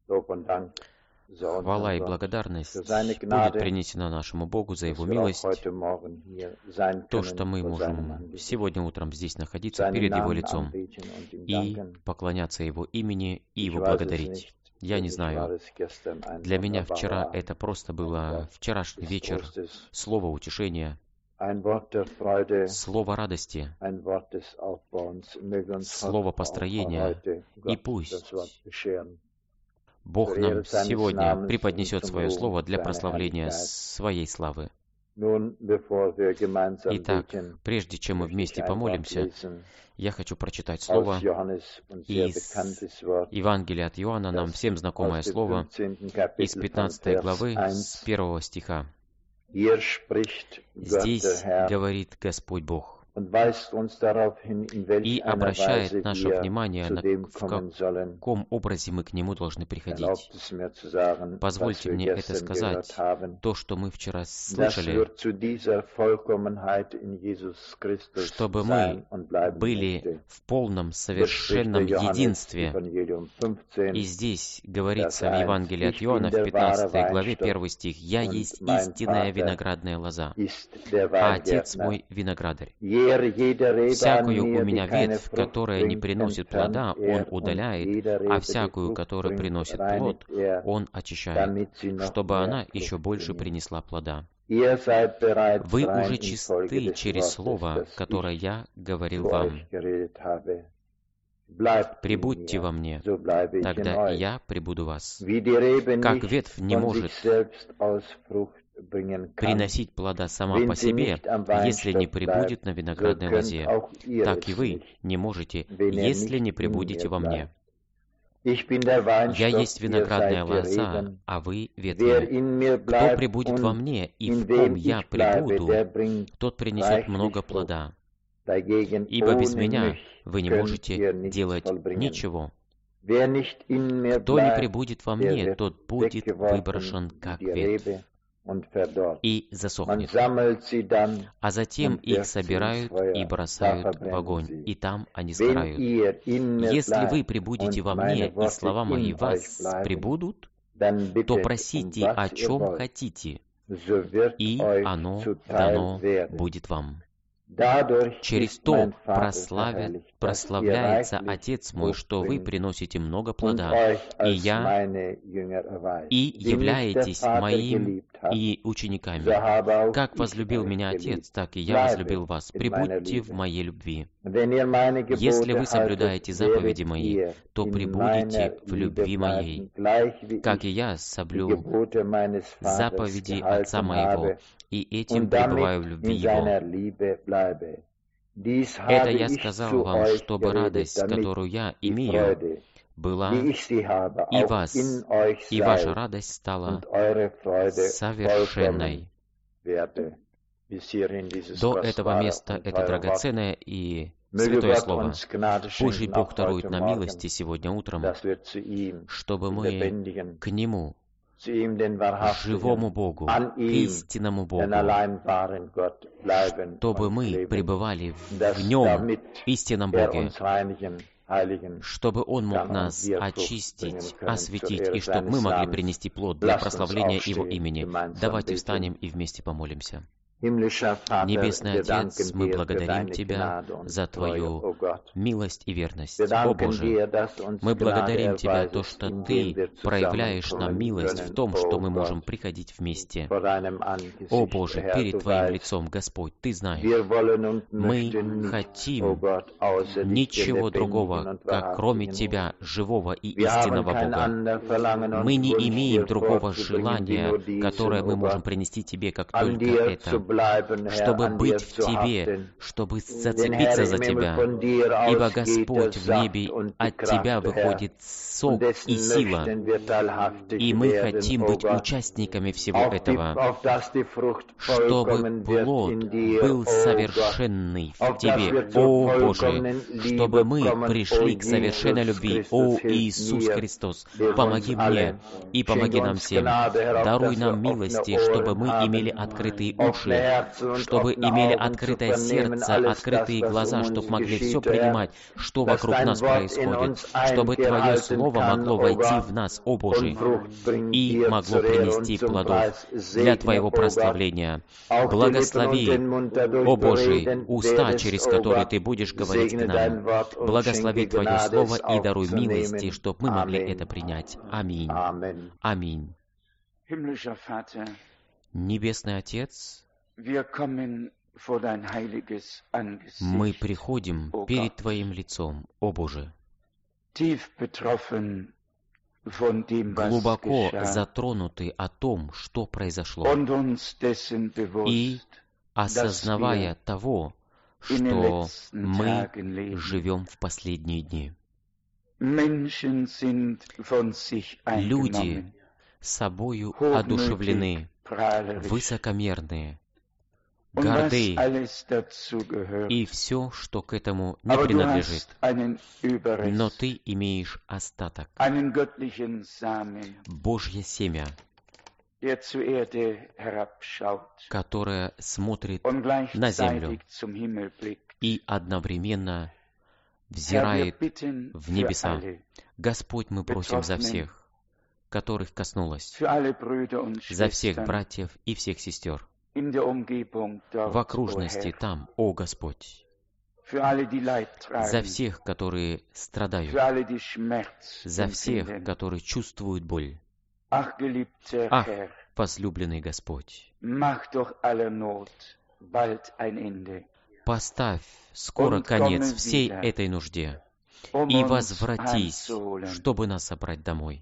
Хвала и благодарность будет принесена нашему Богу за Его милость, то, что мы можем сегодня утром здесь находиться перед Его лицом и поклоняться Его имени и Его благодарить. Я не знаю, для меня вчера это просто было вчерашний вечер, слово утешения, слово радости, слово построения, и пусть Бог нам сегодня преподнесет свое слово для прославления своей славы. Итак, прежде чем мы вместе помолимся, я хочу прочитать слово из Евангелия от Иоанна, нам всем знакомое слово, из 15 главы, с 1 стиха. Здесь говорит Господь Бог и обращает наше внимание, в каком образе мы к Нему должны приходить. Позвольте мне это сказать, то, что мы вчера слышали, чтобы мы были в полном, совершенном единстве. И здесь говорится в Евангелии от Иоанна, в 15 главе, 1 стих, «Я есть истинная виноградная лоза, а Отец мой виноградарь. Всякую у меня ветвь, которая не приносит плода, Он удаляет, а всякую, которая приносит плод, Он очищает, чтобы она еще больше принесла плода. Вы уже чисты через слово, которое я говорил вам. Прибудьте во мне, тогда и я прибуду в вас. Как ветвь не может приносить плода сама по себе, если не прибудет на виноградной лозе, так и вы не можете, если не прибудете во мне. Я есть виноградная лоза, а вы ветви. Кто прибудет во мне, и в ком я прибуду, тот принесет много плода. Ибо без меня вы не можете делать ничего. Кто не прибудет во мне, тот будет выброшен как ветвь и засохнет. А затем их собирают и бросают в огонь, и там они сгорают. Если вы прибудете во мне, и слова мои в вас прибудут, то просите, о чем хотите, и оно дано будет вам. Через то прославляется Отец мой, что вы приносите много плода, и являетесь моим и учениками. Как возлюбил меня Отец, так и я возлюбил вас. Прибудьте в моей любви. Если вы соблюдаете заповеди мои, то прибудете в любви моей, как и я соблюл заповеди Отца моего, и этим пребываю в любви Его. Это я сказал вам, чтобы радость, которую я имею, была и вас, и ваша радость стала совершенной. До этого места это драгоценное и святое слово. Пусть Бог дарует нам милости сегодня утром, чтобы мы к Нему, живому Богу, истинному Богу, чтобы мы пребывали в Нем, истинном Боге, чтобы Он мог нас очистить, осветить, и чтобы мы могли принести плод для прославления Его имени. Давайте встанем и вместе помолимся. Небесный Отец, мы благодарим Тебя за Твою милость и верность. О Боже, мы благодарим Тебя, то, что Ты проявляешь нам милость в том, что мы можем приходить вместе. О Боже, перед Твоим лицом, Господь, Ты знаешь, мы хотим ничего другого, как кроме Тебя, живого и истинного Бога. Мы не имеем другого желания, которое мы можем принести Тебе, как только это. Чтобы быть в Тебе, чтобы зацепиться за Тебя. Ибо Господь в небе, от Тебя выходит сок и сила. И мы хотим быть участниками всего этого, чтобы плод был совершенный в Тебе, о Боже, чтобы мы пришли к совершенной любви, о Иисус Христос. Помоги мне и помоги нам всем. Даруй нам милости, чтобы мы имели открытые уши, Божие, чтобы имели открытое сердце, открытые глаза, чтобы могли все принимать, что вокруг нас происходит, чтобы Твое Слово могло войти в нас, о Боже, и могло принести плодов для Твоего прославления. Благослови, о Боже, уста, через которые Ты будешь говорить к нам. Благослови Твое Слово и даруй милости, чтобы мы могли это принять. Аминь. Аминь. Небесный Отец, мы приходим перед Твоим лицом, о Боже, глубоко затронуты о том, что произошло, и осознавая того, что мы живем в последние дни. Люди собою одушевлены, высокомерные, горды, и все, что к этому не принадлежит. Но Ты имеешь остаток, Божье семя, которое смотрит на землю и одновременно взирает в небеса. Господь, мы просим за всех, которых коснулось, за всех братьев и всех сестер, в окружности там, о Господь, за всех, которые страдают, за всех, которые чувствуют боль. Ах, возлюбленный Господь, поставь скоро конец всей этой нужде и возвратись, чтобы нас собрать домой.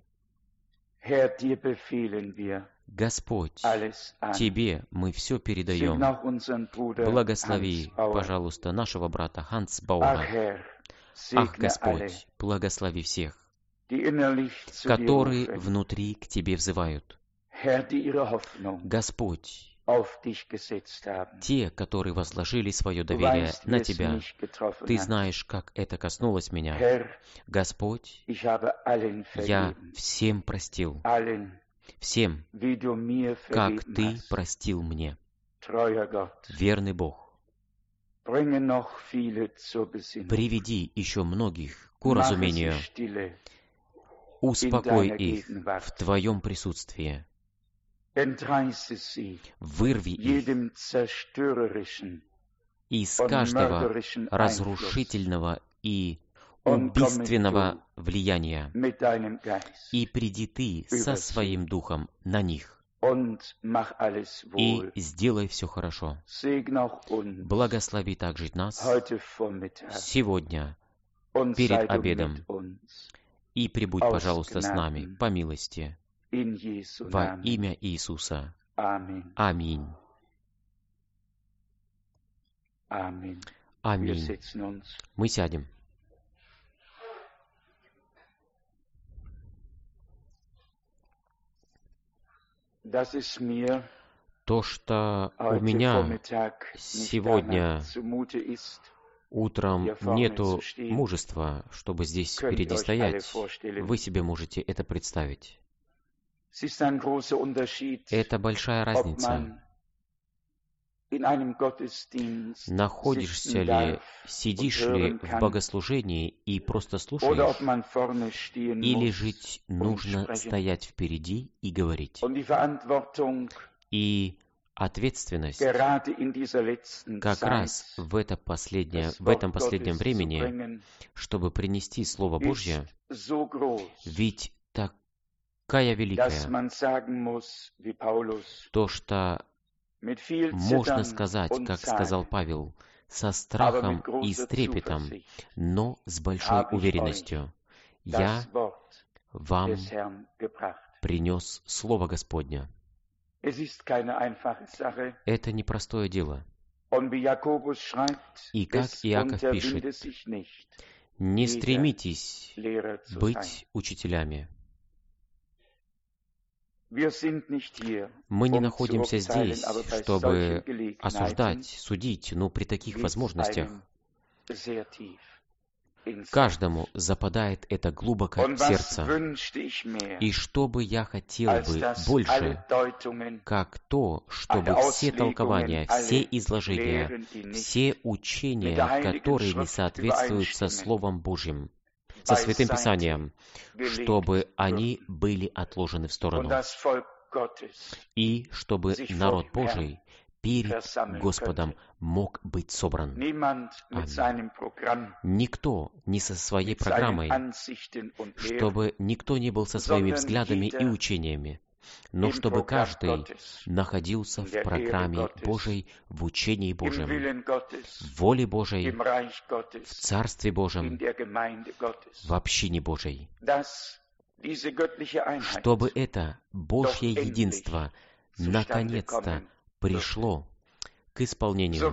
Господь, Тебе мы все передаем. Благослови, пожалуйста, нашего брата Ханс Баура. Ах, Господь, благослови всех, которые внутри к Тебе взывают. Господь, те, которые возложили свое доверие на Тебя, Ты знаешь, как это коснулось меня. Господь, я всем простил, всем, как Ты простил мне. Верный Бог, приведи еще многих к уразумению, успокой их в Твоем присутствии, вырви их из каждого разрушительного и убийственного влияния, и приди Ты со Своим Духом на них, и сделай все хорошо. Благослови также нас сегодня перед обедом, и пребудь, пожалуйста, с нами по милости. Во имя Иисуса. Аминь. Аминь. Мы сядем. То, что у меня сегодня утром нету мужества, чтобы здесь впереди стоять, вы себе можете это представить. Это большая разница. Находишься ли, сидишь ли в богослужении и просто слушаешь, или жить нужно стоять впереди и говорить. И ответственность как раз в этом последнем времени, чтобы принести Слово Божье, ведь такая великая, то, что можно сказать, как сказал Павел, со страхом и с трепетом, но с большой уверенностью. Я вам принес Слово Господня. Это непростое дело. И как Иаков пишет, не стремитесь быть учителями. Мы не находимся здесь, чтобы осуждать, судить, но при таких возможностях Каждому западает это глубоко в сердце. И что бы я хотел бы больше, как то, чтобы все толкования, все изложения, все учения, которые не соответствуют со Словом Божьим, со Святым Писанием, чтобы они были отложены в сторону, и чтобы народ Божий перед Господом мог быть собран. Аминь. Никто не со своей программой, чтобы никто не был со своими взглядами и учениями, но чтобы каждый находился в программе Божьей, в учении Божьем, в воле Божьей, в Царстве Божьем, в общине Божьей, чтобы это Божье единство наконец-то пришло к исполнению.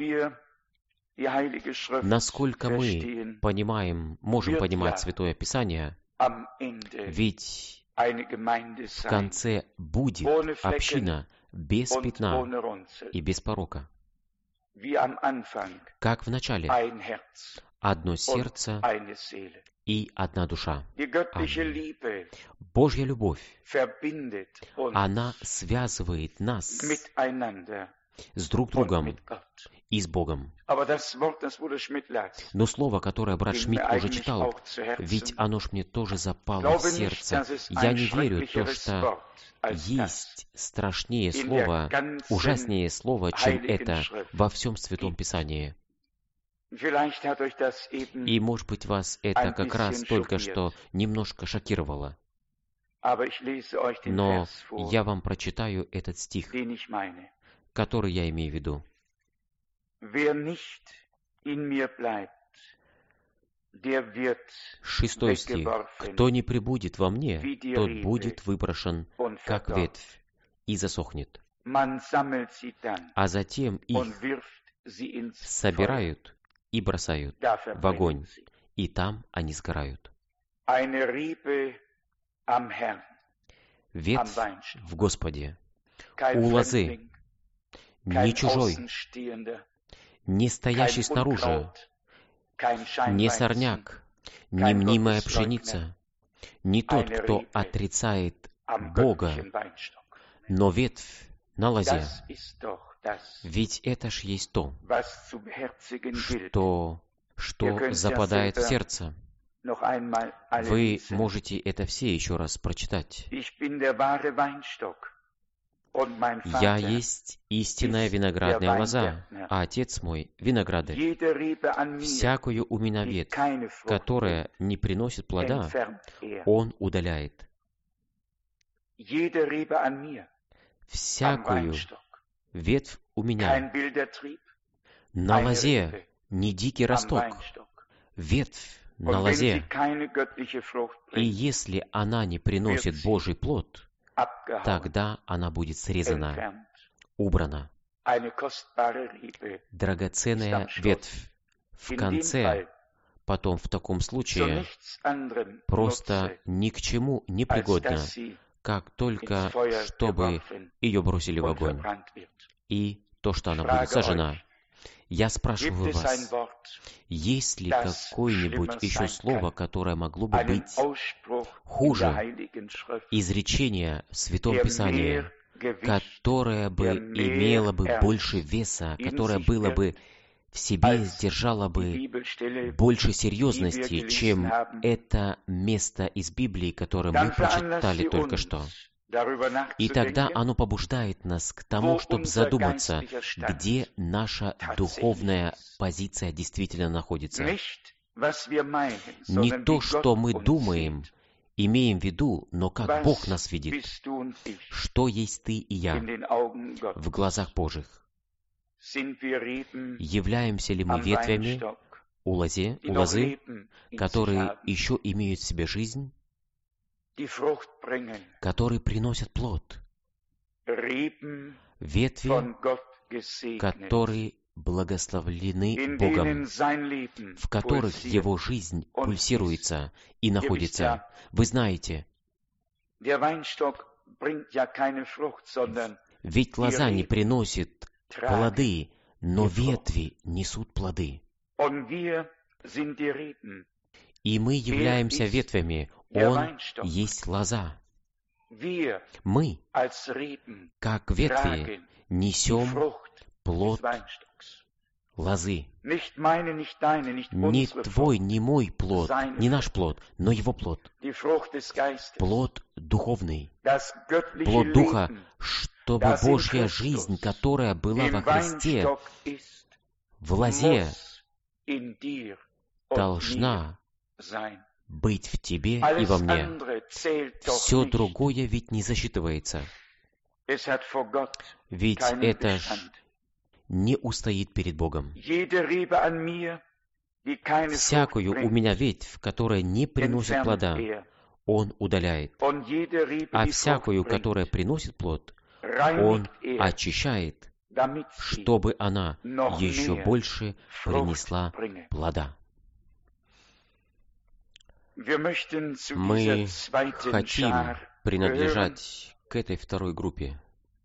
Насколько мы можем понимать Святое Писание, ведь в конце будет община без пятна и без порока. Как в начале, одно сердце и одна душа. Аминь. Божья любовь, она связывает нас с друг другом и с Богом. Но слово, которое брат Шмидт уже читал, ведь оно ж мне тоже запало в сердце. Я не верю в то, что есть страшнее слово, ужаснее слово, чем это во всем Святом Писании. И, может быть, вас это как раз только что немножко шокировало. Но я вам прочитаю этот стих, который я имею в виду. Шестой стих. «Кто не пребудет во мне, тот будет выброшен, как ветвь, и засохнет. А затем их собирают и бросают в огонь, и там они сгорают». Ветвь в Господе, у лозы, не чужой, не стоящий снаружи, не сорняк, не мнимая пшеница, не тот, кто отрицает Бога, но ветвь на лозе. Ведь это ж есть то, что западает в сердце. Вы можете это все еще раз прочитать. «Я есть истинная виноградная лоза, а Отец мой — виноградарь. Всякую у меня ветвь, которая не приносит плода, Он удаляет. Всякую ветвь у меня на лозе не дикий росток, ветвь на лозе, и если она не приносит Божий плод, тогда она будет срезана, убрана. Драгоценная ветвь в конце, потом в таком случае просто ни к чему не пригодна, как только чтобы ее бросили в огонь, и то, что она будет сожжена. Я спрашиваю вас, есть ли какое-нибудь еще слово, которое могло бы быть хуже изречения в Святом Писании, которое бы имело бы больше веса, которое было бы в себе, сдержало бы больше серьезности, чем это место из Библии, которое мы прочитали только что? И тогда оно побуждает нас к тому, чтобы задуматься, где наша духовная позиция действительно находится. Не то, что мы думаем, имеем в виду, но как Бог нас видит. Что есть ты и я в глазах Божьих? Являемся ли мы ветвями у лозы, которые еще имеют в себе жизнь, которые приносят плод, ветви, которые благословлены Богом, в которых Его жизнь пульсируется и находится. Вы знаете, ведь лоза не приносит плоды, но ветви несут плоды. И мы являемся ветвями. Он есть лоза. Мы, как ветви, несем плод лозы. Не твой, не мой плод, не наш плод, но его плод. Плод духовный, плод Духа, чтобы Божья жизнь, которая была во Христе, в лозе, должна быть в тебе и во мне. Все другое ведь не засчитывается. Ведь это ж не устоит перед Богом. Всякую у меня ветвь, которая не приносит плода, Он удаляет. А всякую, которая приносит плод, Он очищает, чтобы она еще больше принесла плода. Мы хотим принадлежать к этой второй группе.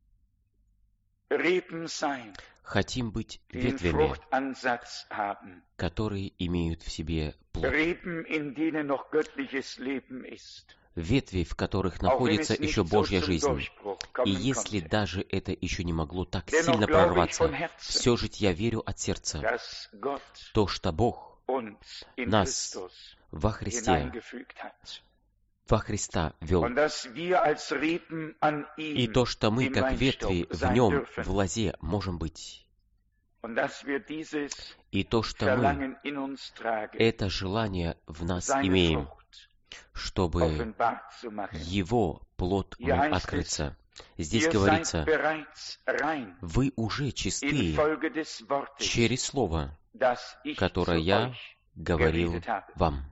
Хотим быть ветвями, которые имеют в себе плод. Ветви, в которых находится еще Божья жизнь. И если даже это еще не могло так сильно прорваться, все же я верю от сердца, то, что Бог нас во Христа вел. И то, что мы, как ветви, в Нем, в лозе, можем быть. И то, что мы это желание в нас имеем, чтобы Его плод мог открыться. Здесь говорится, вы уже чисты через Слово, которое я говорил вам.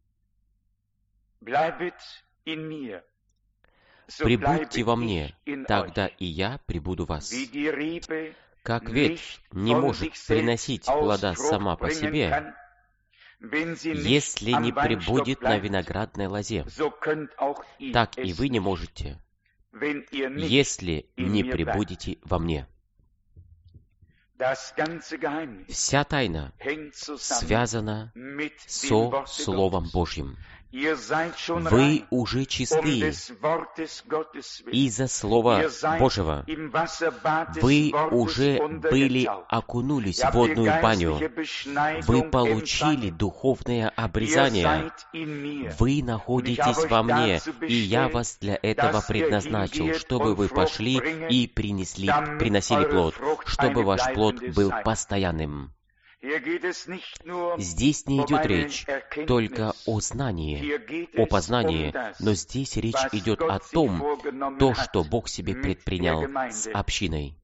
Прибудьте во мне, тогда и я прибуду в вас. Как ветвь не может приносить плода сама по себе, если не прибудет на виноградной лозе, так и вы не можете, если не прибудете во мне. Вся тайна связана со Словом Божьим. Вы уже чисты из-за Слова Божьего. Вы уже окунулись в водную баню. Вы получили духовное обрезание. Вы находитесь во мне, и я вас для этого предназначил, чтобы вы пошли и приносили плод, чтобы ваш плод был постоянным. Здесь не идет речь только о знании, о познании, но здесь речь идет о том, то, что Бог себе предпринял с общиной.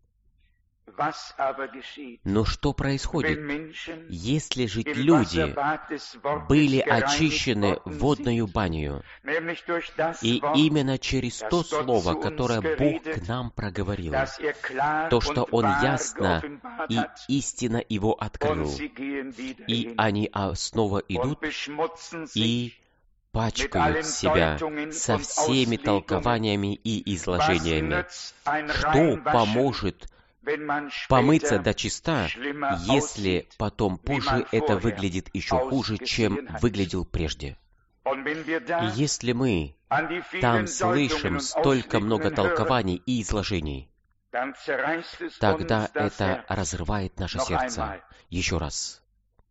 Но что происходит, если же люди были очищены водною банью, и именно через то слово, которое Бог к нам проговорил, то, что Он ясно и истинно его открыл, и они снова идут и пачкают себя со всеми толкованиями и изложениями, что поможет помыться до чиста, если потом позже это выглядит еще хуже, чем выглядел прежде. И если мы там слышим столько много толкований и изложений, тогда это разрывает наше сердце. Еще раз.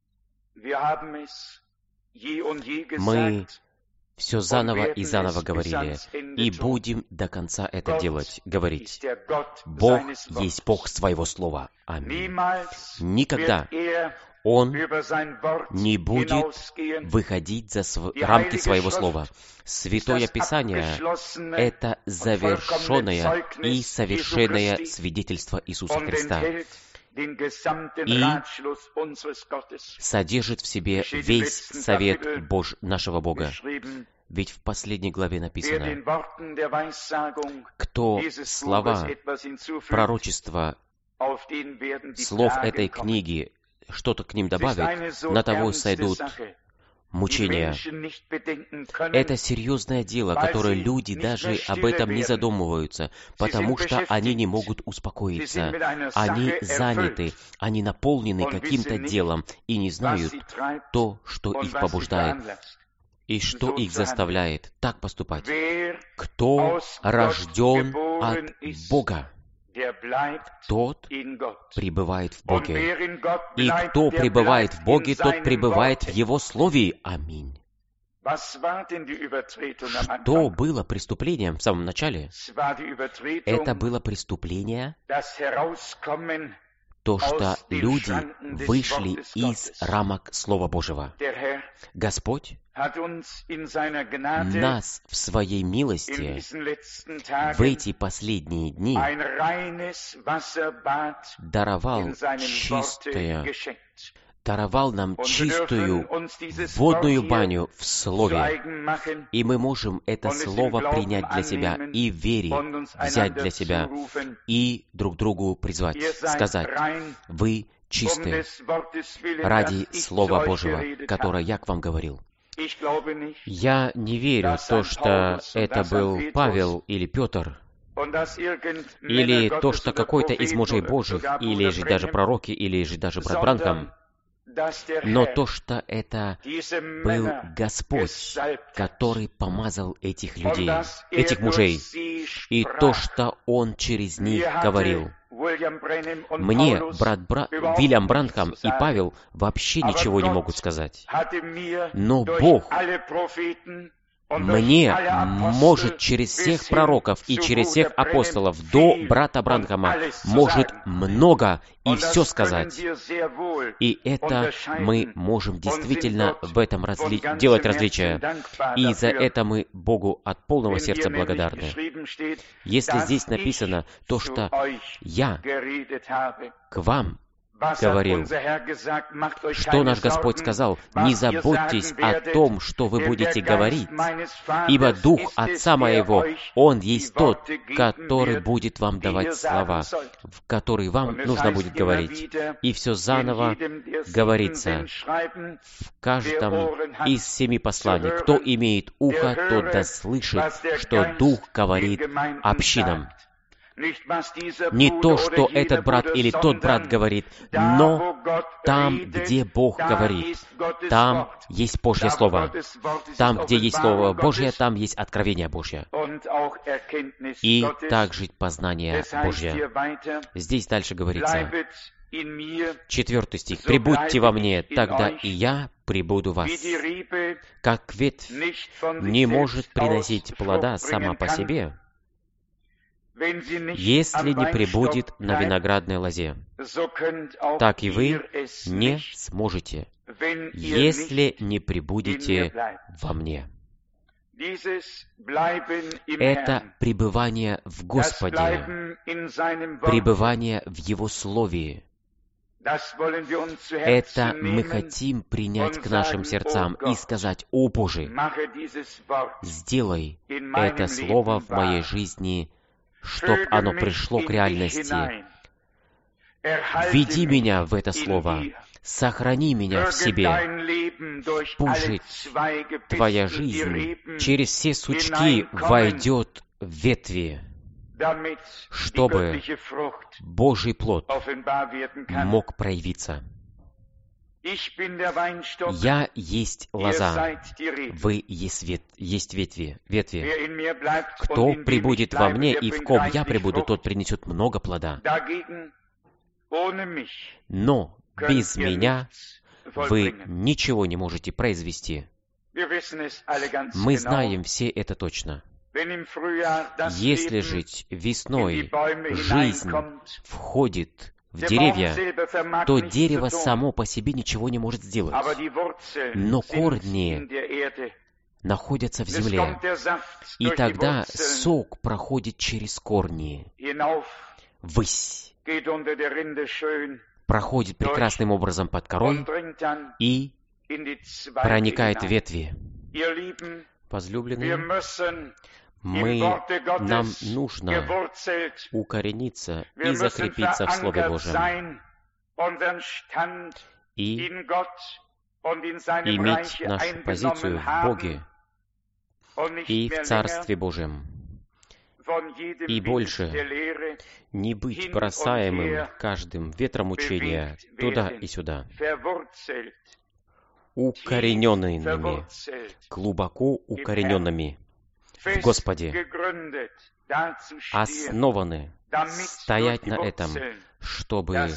Мы все заново и заново говорили, и будем до конца это делать, говорить. Бог есть Бог своего слова. Аминь. Никогда Он не будет выходить за рамки своего слова. Святое Писание — это завершенное и совершенное свидетельство Иисуса Христа. И содержит в себе весь совет нашего Бога. Ведь в последней главе написано, кто слова пророчества, слов этой книги, что-то к ним добавит, на того сойдут мучения. Это серьезное дело, которое люди даже об этом не задумываются, потому что они не могут успокоиться. Они заняты, они наполнены каким-то делом и не знают то, что их побуждает и что их заставляет так поступать. Кто рожден от Бога, тот пребывает в Боге. И кто пребывает в Боге, тот пребывает в Его Слове. Аминь. Что было преступлением в самом начале? Это было преступление, то, что люди вышли из рамок Слова Божьего. Господь нас в Своей милости в эти последние дни даровал нам чистую водную баню в Слове, и мы можем это Слово принять для себя и в вере взять для себя и друг другу призвать, сказать: «Вы чистые ради Слова Божьего, которое я к вам говорил». Я не верю в то, что это был Павел или Петр, или то, что какой-то из мужей Божьих, или же даже пророки, или же даже брат Бранхам, но то, что это был Господь, который помазал этих людей, этих мужей, и то, что Он через них говорил. Мне Вильям Бранхам и Павел вообще ничего не могут сказать. Но Бог мне может через всех пророков и через всех апостолов до брата Бранхама может много и все сказать. И это мы можем действительно в этом делать различия. И за это мы Богу от полного сердца благодарны. Если здесь написано то, что я к вам говорил, что наш Господь сказал: «Не заботьтесь о том, что вы будете говорить, ибо Дух Отца Моего, Он есть тот, который будет вам давать слова, в которые вам нужно будет говорить». И все заново говорится в каждом из 7 посланий: «Кто имеет ухо, тот да слышит, что Дух говорит общинам». Не то, что этот брат или тот брат говорит, но там, где Бог говорит, там есть Божье Слово. Там, где есть Слово Божье, там есть откровение Божье. И также познание Божье. Здесь дальше говорится, 4 стих. «Прибудьте во мне, тогда и я прибуду в вас. Как ветвь не может приносить плода сама по себе, если не пребудет на виноградной лозе, так и вы не сможете, если не пребудете во мне». Это пребывание в Господе, пребывание в Его Слове. Это мы хотим принять к нашим сердцам и сказать: «О Боже, сделай это Слово в моей жизни, чтоб оно пришло к реальности. Введи меня в это Слово, сохрани меня в себе. Пусть Твоя жизнь через все сучки войдет в ветви, чтобы Божий плод мог проявиться. Я есть лоза, вы есть ветви. Кто пребудет во мне, и в ком я пребуду, тот принесет много плода. Но без меня вы ничего не можете произвести. Мы знаем все это точно. Если же весной жизнь входит в деревья, то дерево само по себе ничего не может сделать. Но корни находятся в земле, и тогда сок проходит через корни ввысь, проходит прекрасным образом под корой и проникает в ветви. Возлюбленные, нам нужно укорениться и закрепиться в Слове Божьем и иметь нашу позицию в Боге и в Царстве Божьем, и больше не быть бросаемым каждым ветром учения туда и сюда, укорененными, глубоко укорененными в Господе, основаны, стоять на этом, чтобы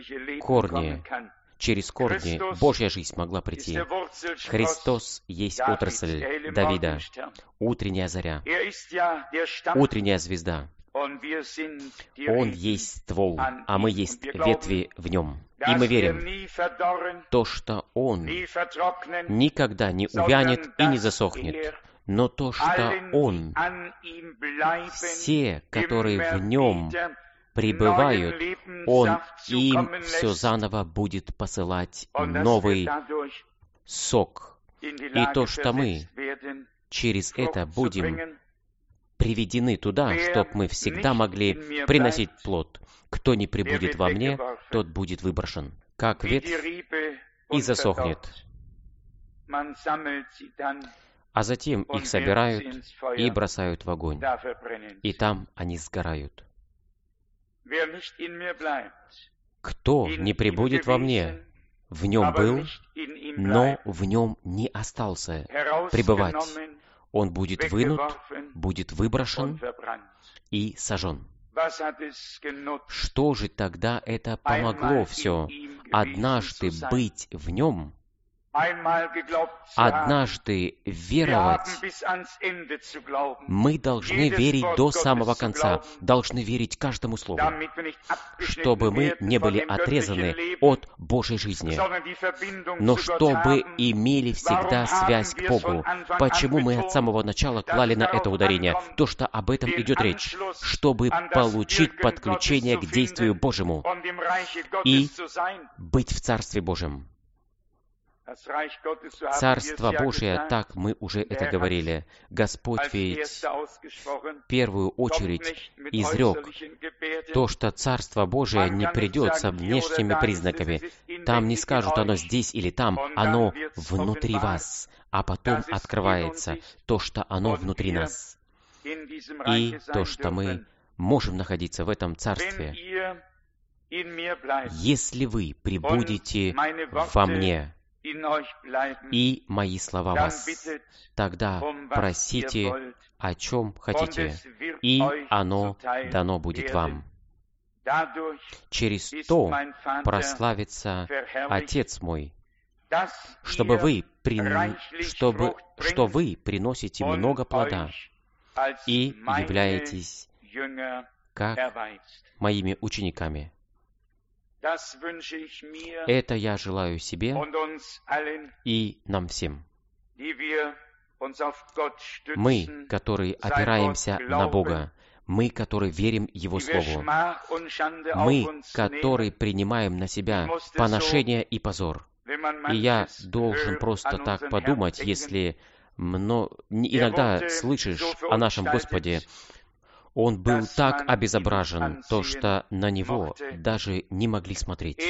через корни Божья жизнь могла прийти. Христос есть отрасль Давида, утренняя заря, утренняя звезда. Он есть ствол, а мы есть ветви в нем. И мы верим, то, что Он никогда не увянет и не засохнет, но то, что Он, все, которые в Нем пребывают, Он им все заново будет посылать новый сок. И то, что мы через это будем приведены туда, чтобы мы всегда могли приносить плод. Кто не пребудет во мне, тот будет выброшен, как ветвь, и засохнет. А затем их собирают и бросают в огонь, и там они сгорают. Кто не пребудет во мне, в нем был, но в нем не остался пребывать, он будет вынут, будет выброшен и сожжен. Что же тогда это помогло все? Однажды быть в нем, однажды веровать. Мы должны верить до самого конца, должны верить каждому слову, чтобы мы не были отрезаны от Божьей жизни, но чтобы имели всегда связь к Богу. Почему мы от самого начала клали на это ударение? То, что об этом идет речь, чтобы получить подключение к действию Божьему и быть в Царстве Божьем. Царство Божие, так мы уже это говорили. Господь ведь в первую очередь изрек то, что Царство Божие не придет со внешними признаками. Там не скажут, оно здесь или там, оно внутри вас, а потом открывается то, что оно внутри нас. И то, что мы можем находиться в этом Царстве. Если вы пребудете во мне, и мои слова вас, тогда просите, о чем хотите, и оно дано будет вам. Через то прославится Отец мой, что вы приносите много плода и являетесь как моими учениками. Это я желаю себе и нам всем. Мы, которые опираемся на Бога, мы, которые верим Его Слову, мы, которые принимаем на себя поношение и позор. И я должен просто так подумать, если иногда слышишь о нашем Господе, Он был так обезображен, то, что на Него даже не могли смотреть.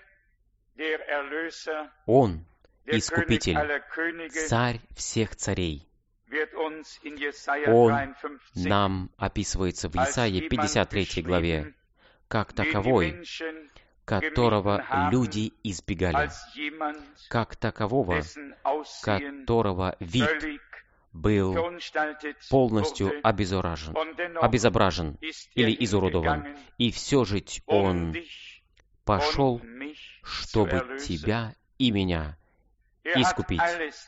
Он, Искупитель, Царь всех царей. Он нам описывается в Исаии 53 главе, как таковой, которого люди избегали, как такового, которого вид был полностью обезображен или изуродован. И все же Он пошел, чтобы тебя и меня искупить.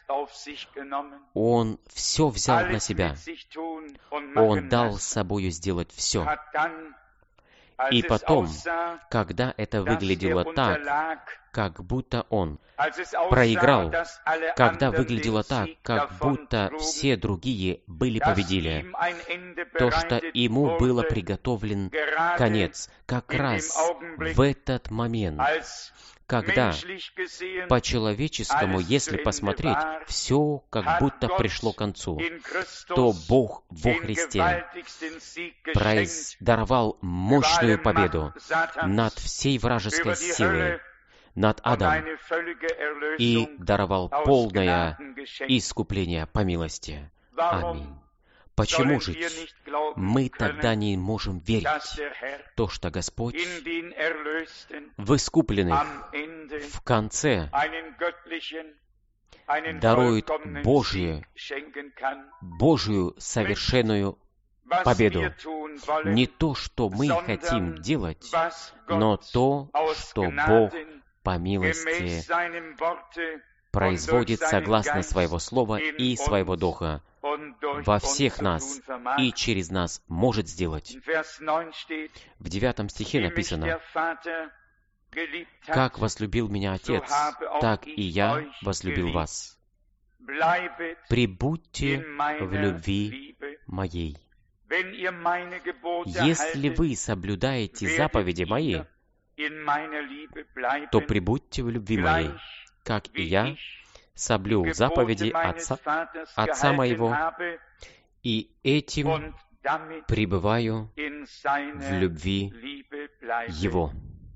Он все взял на себя. Он дал с собою сделать все. И потом, когда это выглядело так, как будто Он проиграл, когда выглядело так, как будто все другие были победили, то, что Ему было приготовлен конец, как раз в этот момент, когда по-человеческому, если посмотреть, все как будто пришло к концу, то Бог во Христе даровал мощную победу над всей вражеской силой, над адом и даровал полное искупление по милости. Аминь. Почему же мы тогда не можем верить в то, что Господь в искупленных в конце дарует Божию совершенную победу? Не то, что мы хотим делать, но то, что Бог по милости производит согласно Своего Слова и Своего Духа во всех нас и через нас может сделать. В 9 стихе написано: «Как возлюбил меня Отец, так и я возлюбил вас. Пребудьте в любви моей». Если вы соблюдаете заповеди мои, то пребудьте в любви моей, как и я соблюл заповеди Отца моего, и этим пребываю в любви Его.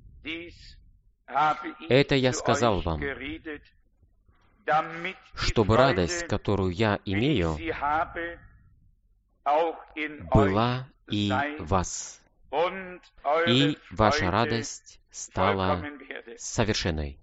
Это я сказал вам, чтобы радость, которую я имею, была и в вас, и ваша радость стала совершенной.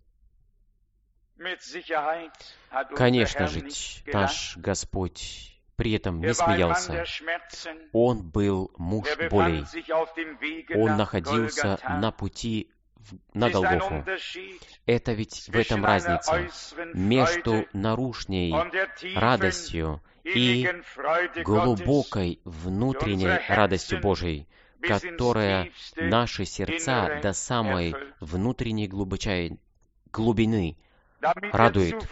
Конечно же, наш Господь при этом не смеялся. Он был муж болей. Он находился на пути на Голгофу. Это ведь в этом разница между наружной радостью и глубокой внутренней радостью Божией, которая наши сердца до самой внутренней глубины радует,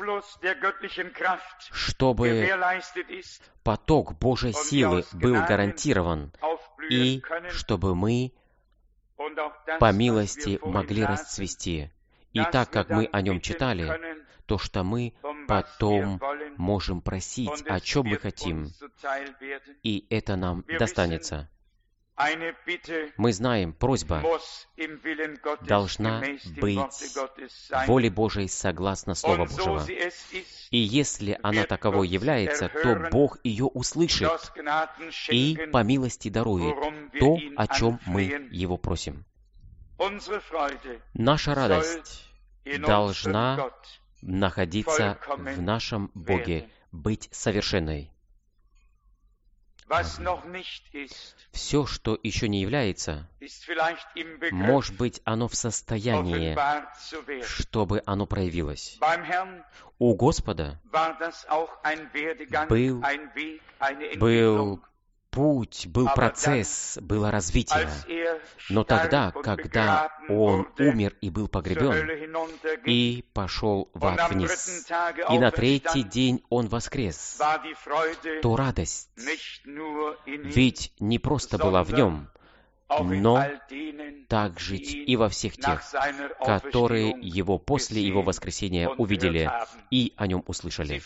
чтобы поток Божьей силы был гарантирован, и чтобы мы по милости могли расцвести. И так как мы о нем читали, то что мы потом можем просить, о чем мы хотим, и это нам достанется. Мы знаем, просьба должна быть воле Божией согласно Слову Божьего. И если она таковой является, то Бог ее услышит и по милости дарует то, о чем мы Его просим. Наша радость должна находиться в нашем Боге, быть совершенной. Все, что еще не является, может быть, оно в состоянии, чтобы оно проявилось. У Господа был путь, был процесс, было развитие. Но тогда, когда Он умер и был погребен, и пошел в ад вниз, и на третий день Он воскрес, то радость ведь не просто была в Нем, но также и во всех тех, которые Его после Его воскресения увидели и о Нем услышали.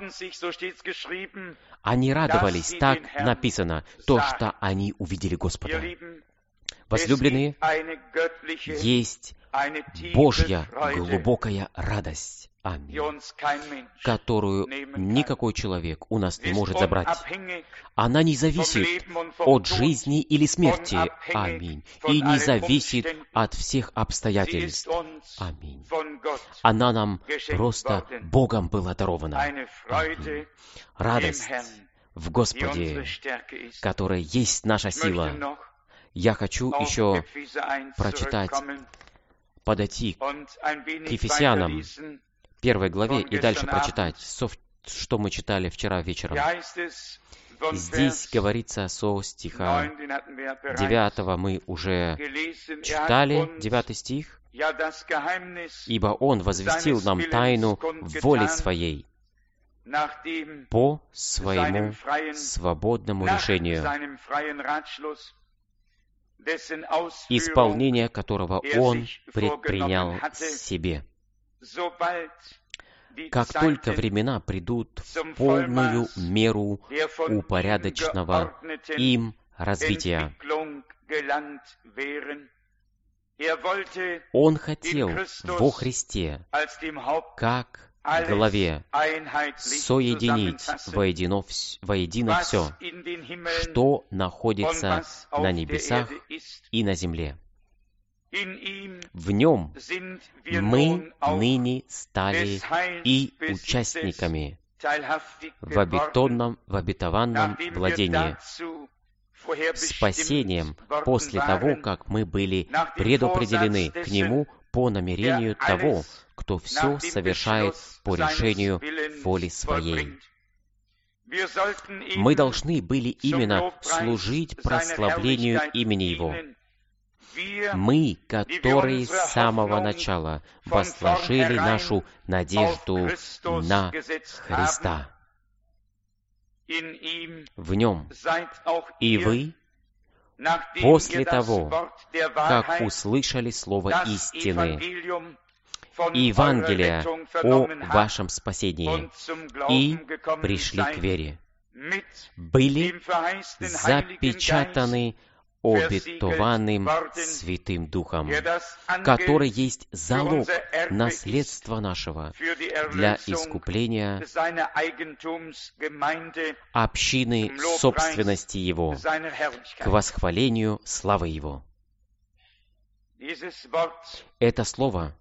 Они радовались, так написано, то, что они увидели Господа. Возлюбленные, есть Божья глубокая радость, аминь, которую никакой человек у нас не может забрать. Она не зависит от жизни или смерти, аминь, и не зависит от всех обстоятельств, аминь. Она нам просто Богом была дарована. Аминь. Радость в Господе, которая есть наша сила. Я хочу еще прочитать, подойти к Ефесянам, 1 главе, и дальше прочитать, что мы читали вчера вечером. Здесь говорится со стиха 9 мы уже читали, 9 стих. «Ибо Он возвестил нам тайну воли Своей по Своему свободному решению, исполнение которого Он предпринял себе. Как только времена придут в полную меру упорядоченного им развития, Он хотел во Христе, как главе, соединить воедино все, что находится на небесах и на земле. В Нем мы ныне стали и участниками в обетованном владении, спасением после того, как мы были предопределены к Нему по намерению того, кто все совершает по решению воли Своей. Мы должны были именно служить прославлению имени Его. Мы, которые с самого начала возложили нашу надежду на Христа. В Нем и вы, после того, как услышали слово истины, Евангелия о вашем спасении, и пришли к вере, были запечатаны обетованным Святым Духом, который есть залог наследства нашего для искупления общины собственности Его, к восхвалению славы Его. Это слово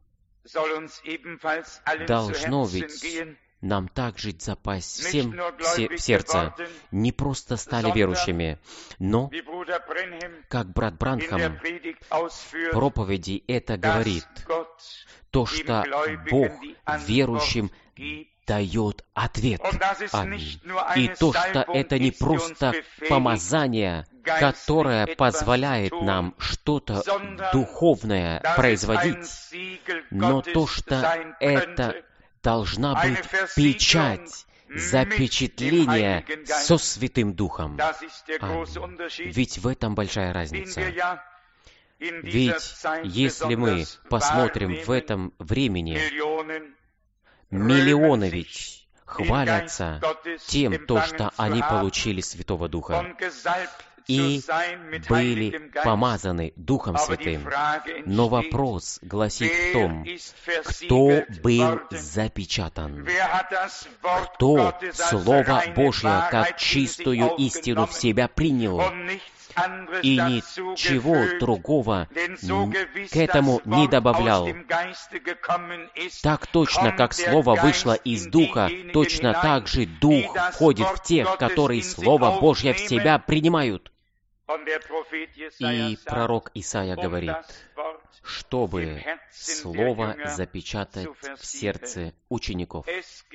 должно ведь нам также запасть всем в сердце. Не просто стали верующими, но, как брат Бранхам в проповеди это говорит, то, что Бог верующим дает ответ. Аминь. И то, что это не просто помазание, которое позволяет нам что-то духовное производить, но то, что это должна быть печать запечатления со Святым Духом. Аминь. Ведь в этом большая разница. Ведь если мы посмотрим в этом времени, миллионы ведь хвалятся тем, что они получили Святого Духа и были помазаны Духом Святым. Но вопрос гласит в том, кто был запечатан, кто Слово Божье как чистую истину в себя принял, и ничего другого к этому не добавлял. Так точно, как Слово вышло из Духа, точно так же Дух входит в тех, которые Слово Божье в себя принимают. И пророк Исаия говорит, чтобы Слово запечатать в сердце учеников.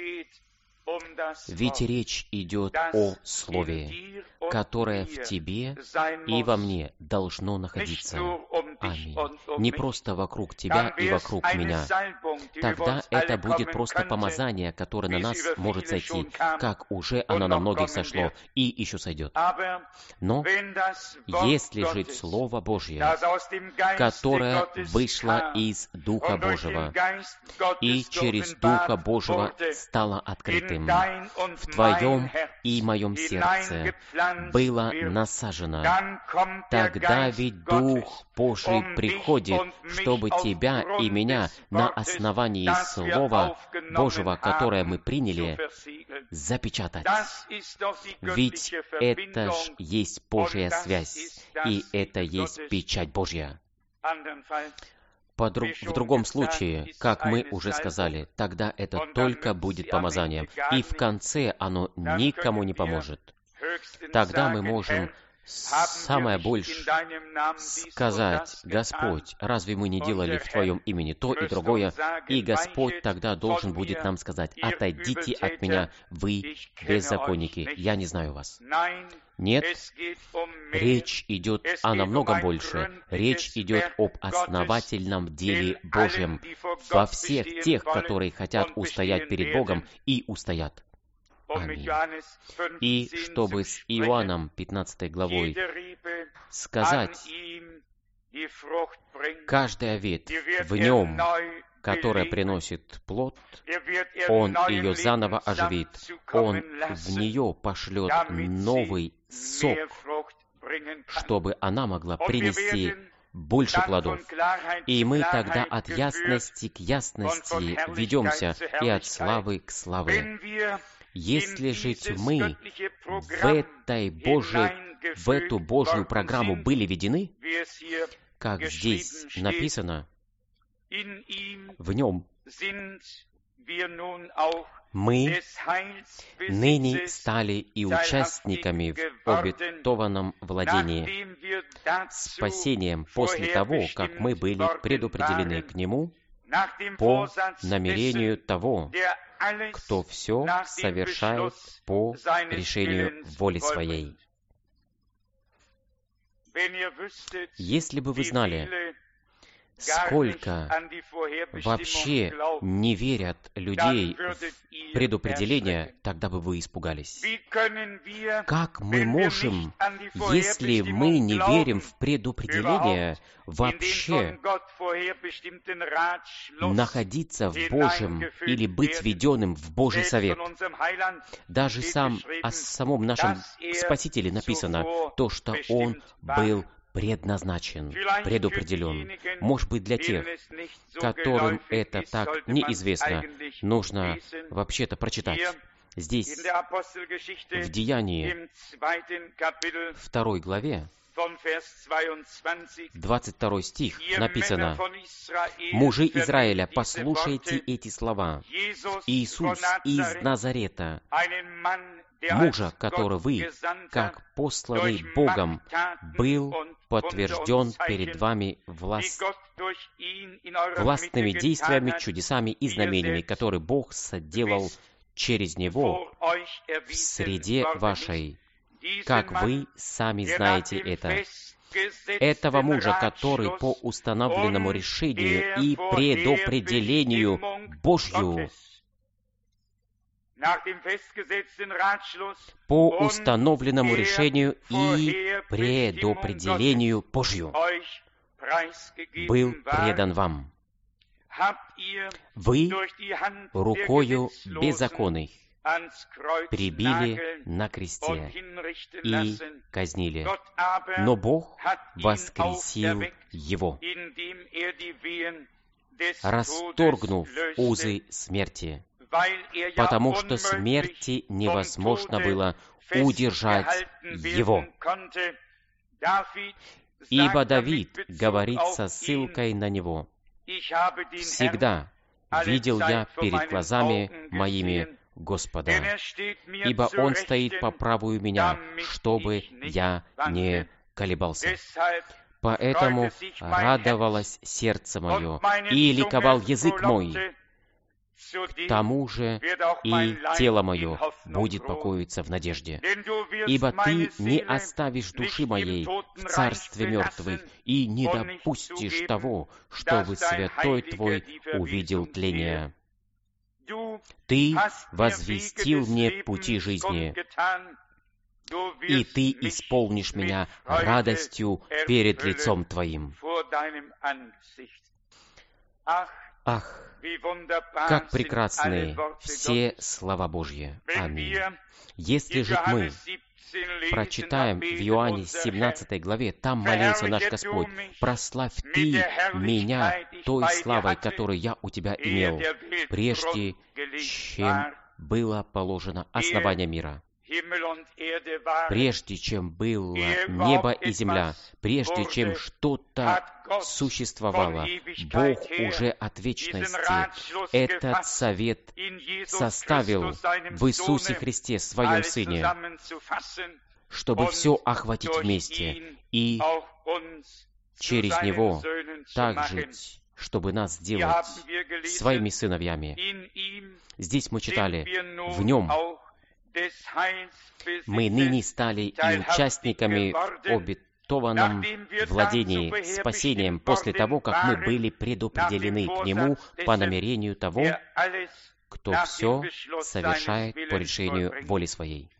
Ведь речь идет о Слове, которое в тебе и во мне должно находиться. Аминь. Не просто вокруг тебя и вокруг меня. Тогда это будет просто помазание, которое на нас может сойти, как уже оно на многих сошло и еще сойдет. Но если же Слово Божье, которое вышло из Духа Божьего и через Духа Божьего стало открытым, в твоем и моем сердце было насажено, тогда ведь Дух Божий приходит, чтобы тебя и меня на основании Слова Божьего, которое мы приняли, запечатать. Ведь это ж есть Божья связь, и это есть печать Божья. В другом случае, как мы уже сказали, тогда это только будет помазанием, и в конце оно никому не поможет. Тогда мы можем самое больше сказать: «Господь, разве мы не делали в Твоем имени то и другое?» И Господь тогда должен будет нам сказать: «Отойдите от меня, вы беззаконники, я не знаю вас». Нет, речь идет о намного больше. Речь идет об основательном деле Божьем во всех тех, которые хотят устоять перед Богом и устоят. Аминь. И чтобы с Иоанном 15 главой сказать: «Каждая ветвь в нем, которая приносит плод, он ее заново оживит, он в нее пошлет новый сок, чтобы она могла принести больше плодов. И мы тогда от ясности к ясности ведемся, и от славы к славе. Если же мы в эту Божью программу были введены, как здесь написано, в Нем мы ныне стали и участниками в обетованном владении, спасением после того, как мы были предопределены к Нему по намерению того, кто все совершает по решению воли Своей. Если бы вы знали, сколько вообще не верят людей в предопределение, тогда бы вы испугались. Как мы можем, если мы не верим в предопределение, вообще находиться в Божьем или быть введенным в Божий совет? Даже о самом нашем Спасителе написано то, что Он был предназначен, предопределен. Может быть, для тех, которым это так неизвестно, нужно вообще-то прочитать. Здесь, в Деянии, 2 главе, 22 стих написано: «Мужи Израиля, послушайте эти слова. Иисус из Назарета, мужа, которого вы, как посланный Богом, был подтвержден перед вами властными действиями, чудесами и знамениями, которые Бог соделал через Него в среде вашей, как вы сами знаете это. Этого мужа, который по установленному решению и предопределению Божью, по установленному решению и предопределению Божью, был предан вам. Вы рукою беззаконных прибили на кресте и казнили, но Бог воскресил Его, расторгнув узы смерти, потому что смерти невозможно было удержать Его. Ибо Давид говорит со ссылкой на Него: «Всегда видел я перед глазами моими Господа, ибо Он стоит по правую меня, чтобы я не колебался. Поэтому радовалось сердце мое, и ликовал язык мой. К тому же и тело мое будет покоиться в надежде. Ибо Ты не оставишь души моей в царстве мертвых, и не допустишь того, чтобы святой Твой увидел тление. Ты возвестил мне пути жизни, и Ты исполнишь меня радостью перед лицом Твоим». Ах, как прекрасны все слова Божьи! Аминь. Если же мы прочитаем в Иоанне 17 главе, там молился наш Господь: «Прославь Ты меня той славой, которую я у Тебя имел, прежде чем было положено основание мира». Прежде чем было небо и земля, прежде чем что-то существовало, Бог уже от вечности этот совет составил в Иисусе Христе, Своем Сыне, чтобы все охватить вместе и через Него так жить, чтобы нас сделать Своими сыновьями. Здесь мы читали: «В Нем мы ныне стали и участниками в обетованном владении, спасением после того, как мы были предопределены к Нему по намерению того, кто все совершает по решению воли Своей».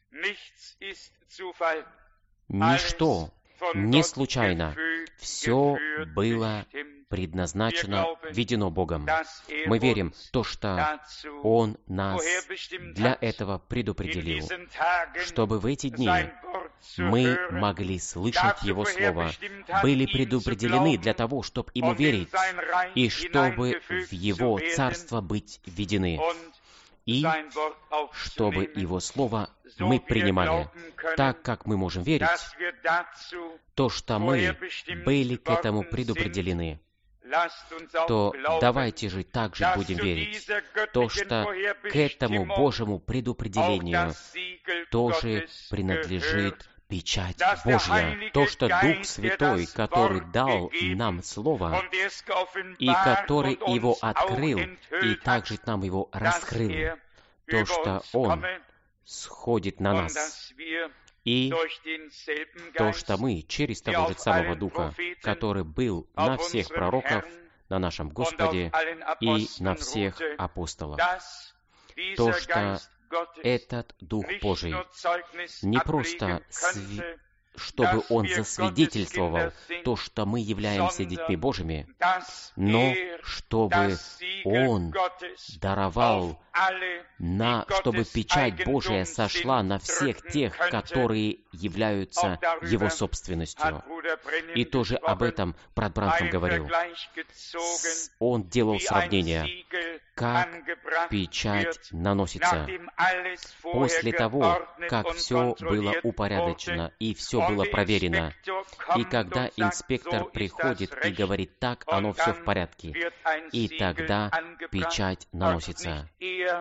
Ничто не случайно, все было предназначено, введено Богом. Мы верим в то, что Он нас для этого предопределил, чтобы в эти дни мы могли слышать Его Слово, были предопределены для того, чтобы Ему верить, и чтобы в Его Царство быть введены, и чтобы Его Слово мы принимали. Так как мы можем верить, то, что мы были к этому предопределены, то давайте же также будем верить, то, что к этому Божьему предопределению тоже принадлежит печать Божья, то, что Дух Святой, который дал нам Слово, и который его открыл, и также нам его раскрыл, то, что Он сходит на нас, и то, что мы через того же самого Духа, который был на всех пророков, на нашем Господе и на всех апостолах, то, что этот Дух Божий не просто чтобы Он засвидетельствовал то, что мы являемся детьми Божьими, но чтобы Он даровал, чтобы печать Божия сошла на всех тех, которые являются Его собственностью. И тоже об этом брат Бранхам говорил. Он делал сравнение, как печать наносится. После того, как все было упорядочено и все было проверено, и когда инспектор приходит и говорит, так, оно все в порядке, и тогда печать наносится.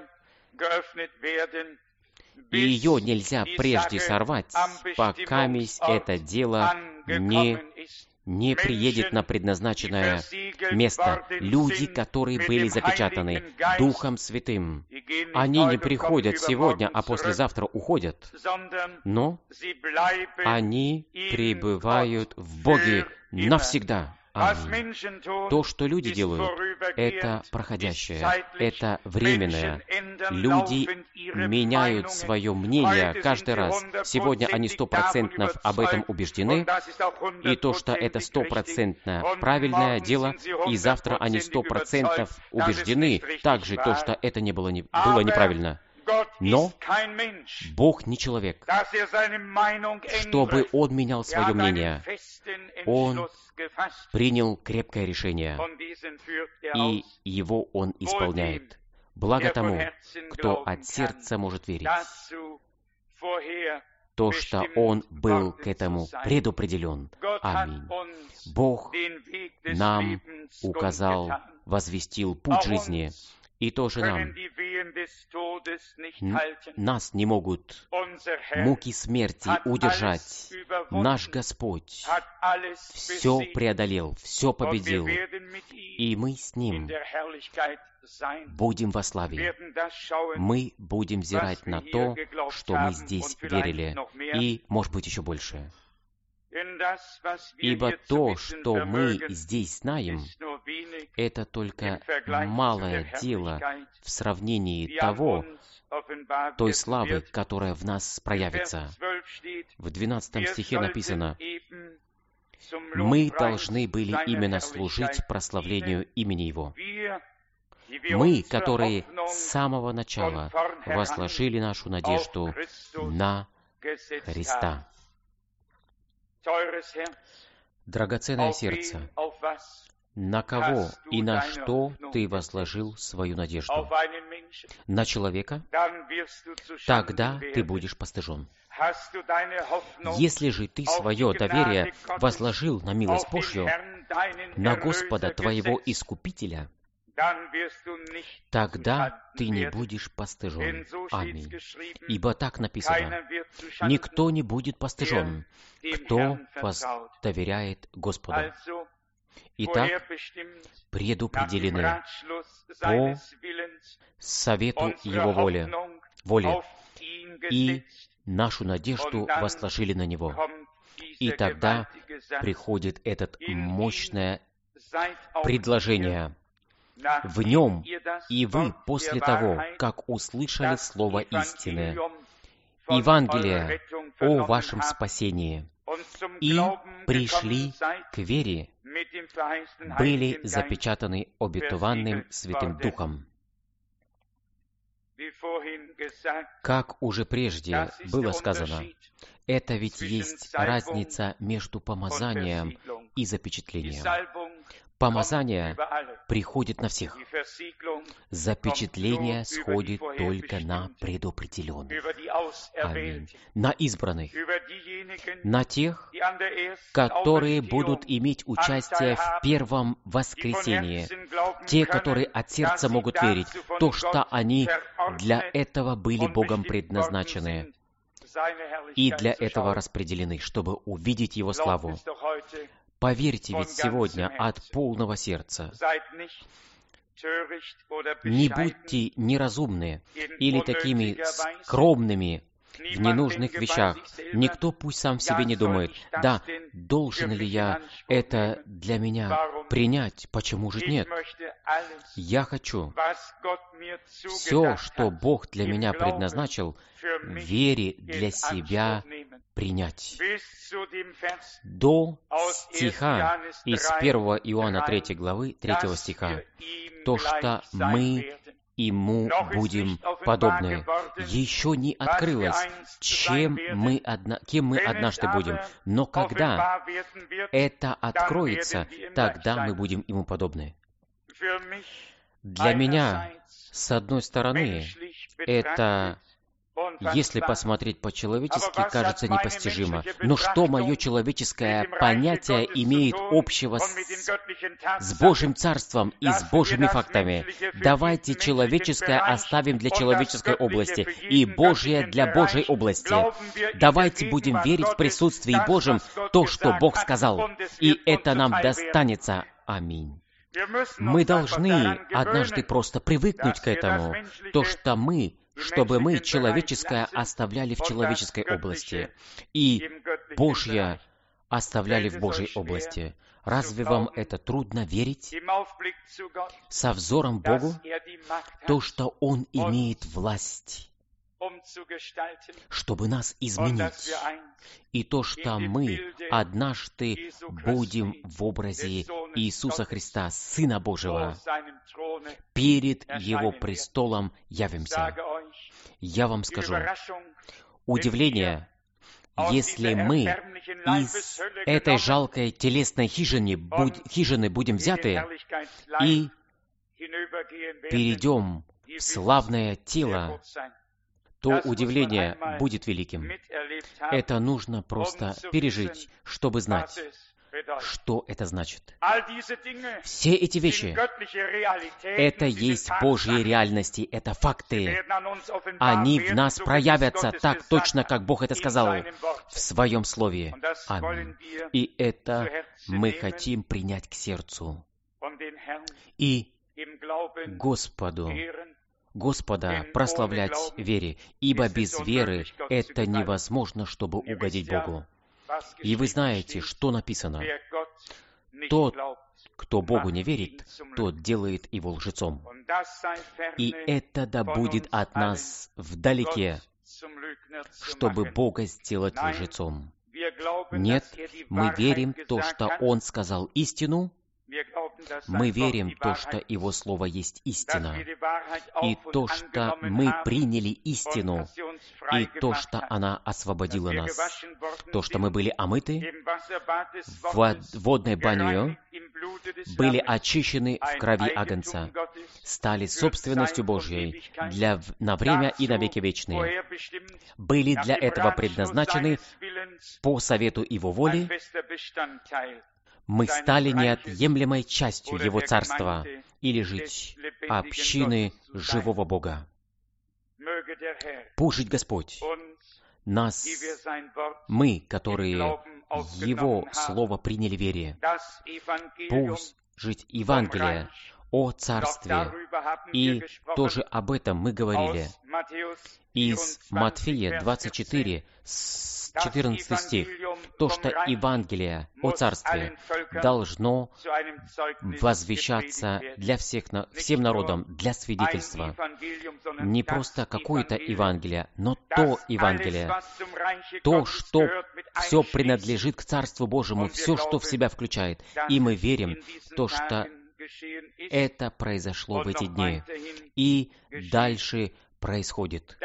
И ее нельзя прежде сорвать, пока это дело не приедет на предназначенное место. Люди, которые были запечатаны Духом Святым, они не приходят сегодня, а послезавтра уходят, но они пребывают в Боге навсегда. Аминь. То, что люди делают, это проходящее, это временное. Люди меняют свое мнение каждый раз. Сегодня они 100% об этом убеждены, и то, что это 100% правильное дело, и завтра они 100% убеждены также то, что это было неправильно. Но Бог не человек, чтобы Он менял свое мнение. Он принял крепкое решение, и его Он исполняет. Благо тому, кто от сердца может верить, то, что Он был к этому предопределен. Аминь. Бог нам указал, возвестил путь жизни, и тоже нас не могут муки смерти удержать. Наш Господь все преодолел, все победил, и мы с Ним будем во славе. Мы будем взирать на то, что мы здесь верили, и, может быть, еще больше. Ибо то, что мы здесь знаем, это только малое дело в сравнении той славы, которая в нас проявится. В 12 стихе написано: «Мы должны были именно служить прославлению имени Его». Мы, которые с самого начала возложили нашу надежду на Христа. Драгоценное сердце, на кого и на что ты возложил свою надежду? На человека? Тогда ты будешь постыжен. Если же ты свое доверие возложил на милость Божью, на Господа твоего Искупителя, тогда ты не будешь постыжен. Аминь. Ибо так написано: никто не будет постыжен, кто доверяет Господу. Итак, предопределены по совету Его воли, и нашу надежду возложили на Него. И тогда приходит это мощное предложение. В нем и вы после того, как услышали слово истины, Евангелие о вашем спасении, и пришли к вере были запечатаны обетованным Святым Духом. Как уже прежде было сказано, это ведь есть разница между помазанием и запечатлением. Помазание приходит на всех. Запечатление сходит только на предопределенных. Аминь. На избранных. На тех, которые будут иметь участие в первом воскресении. Те, которые от сердца могут верить, то, что они для этого были Богом предназначены и для этого распределены, чтобы увидеть Его славу. Поверьте ведь сегодня от полного сердца. Не будьте неразумны или такими скромными в ненужных вещах. Никто пусть сам себе не думает, да, должен ли я это для меня принять, почему же нет? Я хочу все, что Бог для меня предназначил, в вере для себя принять. До стиха из 1 Иоанна 3 главы 3 стиха, то, что мы Ему будем подобны, еще не открылось, кем мы однажды будем. Но когда это откроется, тогда мы будем Ему подобны. Для меня, с одной стороны, это, если посмотреть по-человечески, кажется непостижимо. Но что мое человеческое понятие имеет общего с Божьим Царством и с Божьими фактами? Давайте человеческое оставим для человеческой области и Божье для Божьей области. Давайте будем верить в присутствии Божьем то, что Бог сказал, и это нам достанется. Аминь. Мы должны однажды просто привыкнуть к этому, то, что чтобы мы человеческое оставляли в человеческой области, и Божье оставляли в Божьей области. Разве вам это трудно верить? Со взором Богу, то, что Он имеет власть, чтобы нас изменить, и то, что мы однажды будем в образе Иисуса Христа, Сына Божьего, перед Его престолом явимся. Я вам скажу, удивление, если мы из этой жалкой телесной хижины будем взяты и перейдем в славное тело, то удивление будет великим. Это нужно просто пережить, чтобы знать, что это значит. Все эти вещи, это есть Божьи реальности, это факты. Они в нас проявятся так точно, как Бог это сказал в Своем Слове. Аминь. И это мы хотим принять к сердцу. И Господа прославлять в вере, ибо без веры это невозможно, чтобы угодить Богу. И вы знаете, что написано. Тот, кто Богу не верит, тот делает его лжецом. И это да будет от нас вдалеке, чтобы Бога сделать лжецом. Нет, мы верим в то, что Он сказал истину, мы верим в то, что Его Слово есть истина, и то, что мы приняли истину, и то, что она освободила нас, то, что мы были омыты в водной баню, были очищены в крови Агнца, стали собственностью Божьей на время и на веки вечные, были для этого предназначены по совету Его воли. Мы стали неотъемлемой частью Его Царства или жить общины живого Бога. Пусть Господь нас, мы, которые Его Слово приняли в вере, пусть жить Евангелие о Царстве, и тоже об этом мы говорили из Матфея 24, с 14 стих. То, что Евангелие о Царстве должно возвещаться всем народам для свидетельства. Не просто какое-то Евангелие, но то Евангелие, то, что все принадлежит к Царству Божьему, все, что в себя включает. И мы верим, то, что это произошло в эти дни и дальше происходит.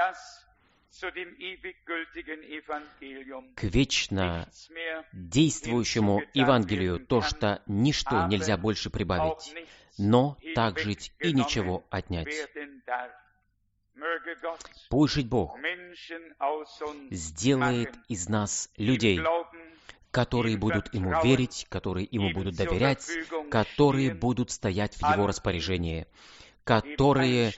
К вечно действующему Евангелию то, что ничто нельзя больше прибавить, но так жить и ничего отнять. Пусть жить Бог сделает из нас людей, которые будут Ему верить, которые Ему будут доверять, которые будут стоять в Его распоряжении, которые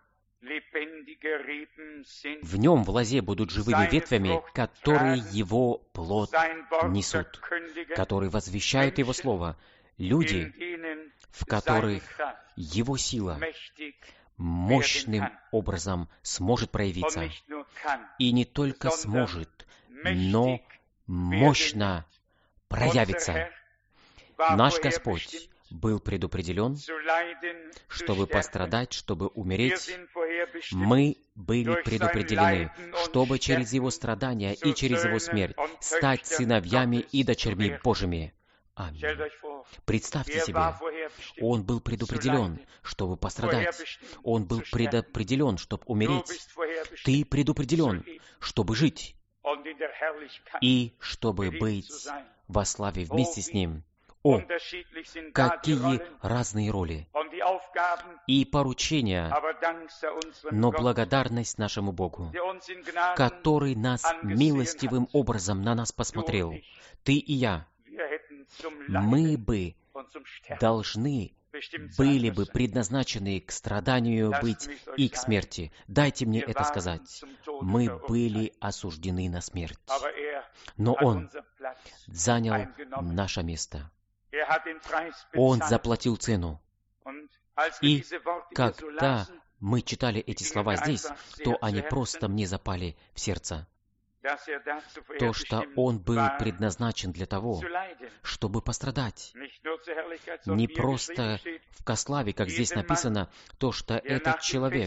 в Нем в лозе будут живыми ветвями, которые Его плод несут, которые возвещают Его Слово, люди, в которых Его сила мощным образом сможет проявиться. И не только сможет, но мощно проявится. Наш Господь был предопределен, чтобы пострадать, чтобы умереть. Мы были предопределены, чтобы через Его страдания и через Его смерть стать сыновьями и дочерьми Божьими. Аминь. Представьте себе, Он был предопределен, чтобы пострадать. Он был предопределен, чтобы умереть. Ты предопределен, чтобы жить и чтобы быть во славе вместе с Ним. О, какие разные роли и поручения, но благодарность нашему Богу, который нас милостивым образом на нас посмотрел. Ты и я, мы бы должны были бы предназначены к страданию быть и к смерти. Дайте мне это сказать. Мы были осуждены на смерть. Но Он занял наше место. Он заплатил цену. И когда мы читали эти слова здесь, то они просто мне запали в сердце. То, что Он был предназначен для того, чтобы пострадать. Не просто в славе, как здесь написано, то, что этот человек,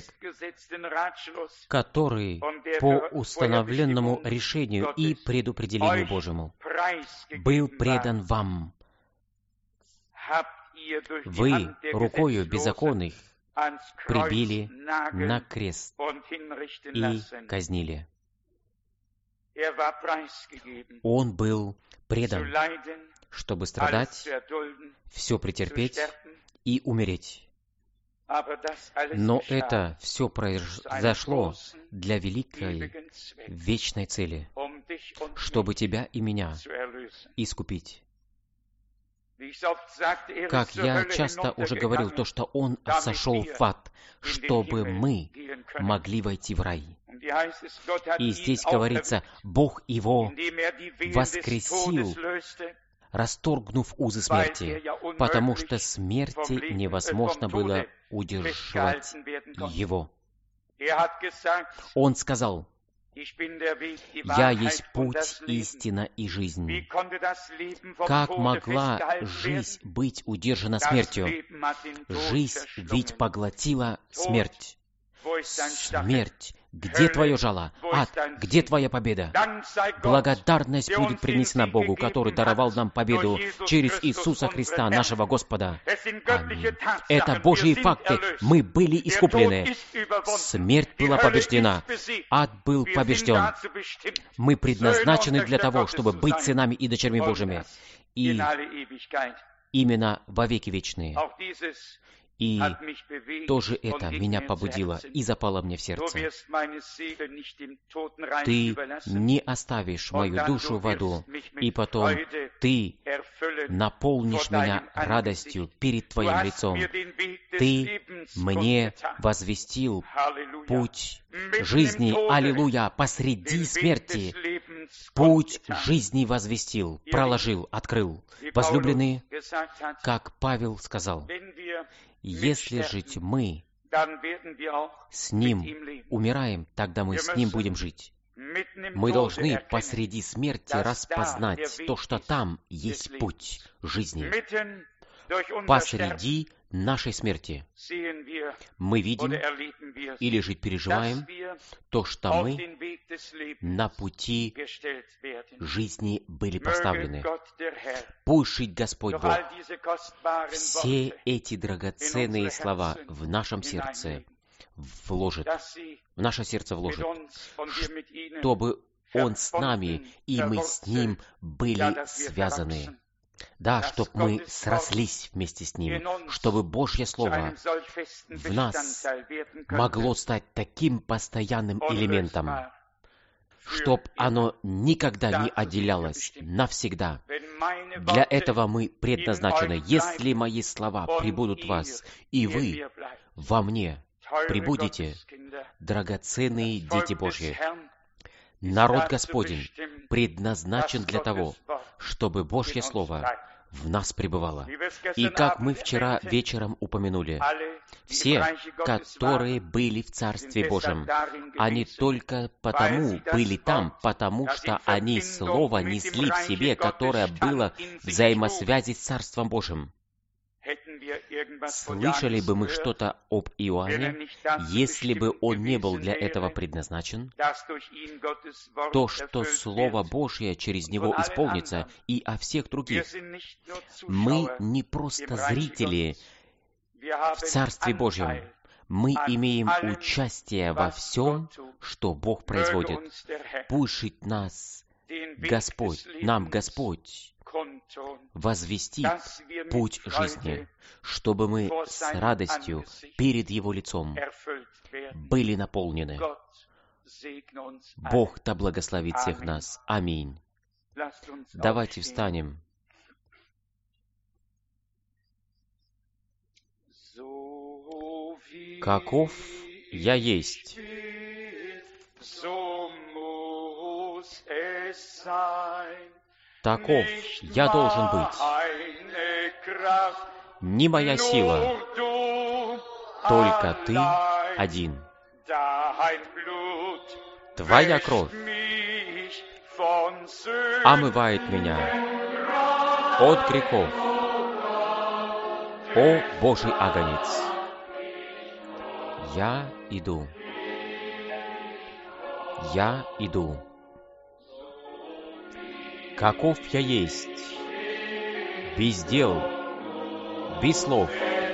который по установленному решению и предопределению Божьему был предан вам. Вы рукою беззаконных прибили на крест и казнили. Он был предан, чтобы страдать, все претерпеть и умереть. Но это все произошло для великой вечной цели, чтобы тебя и меня искупить. Как я часто уже говорил, то, что Он сошел в ад, чтобы мы могли войти в рай. И здесь говорится, Бог Его воскресил, расторгнув узы смерти, потому что смерти невозможно было удержать Его. Он сказал, «Я есть путь, истина и жизнь». Как могла жизнь быть удержана смертью? Жизнь ведь поглотила смерть. Смерть, где твое жало? Ад, где твоя победа? Благодарность будет принесена Богу, который даровал нам победу через Иисуса Христа, нашего Господа. Аминь. Это Божьи факты. Мы были искуплены. Смерть была побеждена. Ад был побежден. Мы предназначены для того, чтобы быть сынами и дочерьми Божьими. И именно во веки вечные. И тоже это меня побудило и запало мне в сердце. Ты не оставишь мою душу в аду, и потом Ты наполнишь меня радостью перед Твоим лицом. Ты мне возвестил путь жизни, аллилуйя, посреди смерти. Путь жизни возвестил, проложил, открыл. Возлюбленные, как Павел сказал, если жить мы с Ним умираем, тогда мы с Ним будем жить. Мы должны посреди смерти распознать то, что там есть путь жизни. Посреди нашей смерти мы видим или же переживаем то, что мы на пути жизни были поставлены. Пусть Господь Бог все эти драгоценные слова в нашем сердце вложит, в наше сердце вложит, чтобы Он с нами, и мы с Ним были связаны. Да, чтобы мы срослись вместе с Ним, чтобы Божье Слово в нас могло стать таким постоянным элементом, чтобы оно никогда не отделялось навсегда. Для этого мы предназначены. Если мои слова пребудут в вас, и вы во мне пребудете, драгоценные дети Божьи. Народ Господень предназначен для того, чтобы Божье Слово в нас пребывало. И как мы вчера вечером упомянули, все, которые были в Царстве Божьем, они только потому были там, потому что они Слово несли в себе, которое было в взаимосвязи с Царством Божьим. Слышали бы мы что-то об Иоанне, если бы он не был для этого предназначен, то, что Слово Божье через него исполнится, и о всех других. Мы не просто зрители в Царстве Божьем. Мы имеем участие во всем, что Бог производит. Пусть нас Господь, нам Господь, возвестит путь жизни, чтобы мы с радостью перед Его лицом были наполнены. Бог да благословит всех нас. Аминь. Давайте встанем. Каков я есть, таков я должен быть. Не моя сила, только Ты один. Твоя кровь омывает меня от грехов. О Божий агнец! Я иду. Я иду. Каков я есть, без дел, без слов,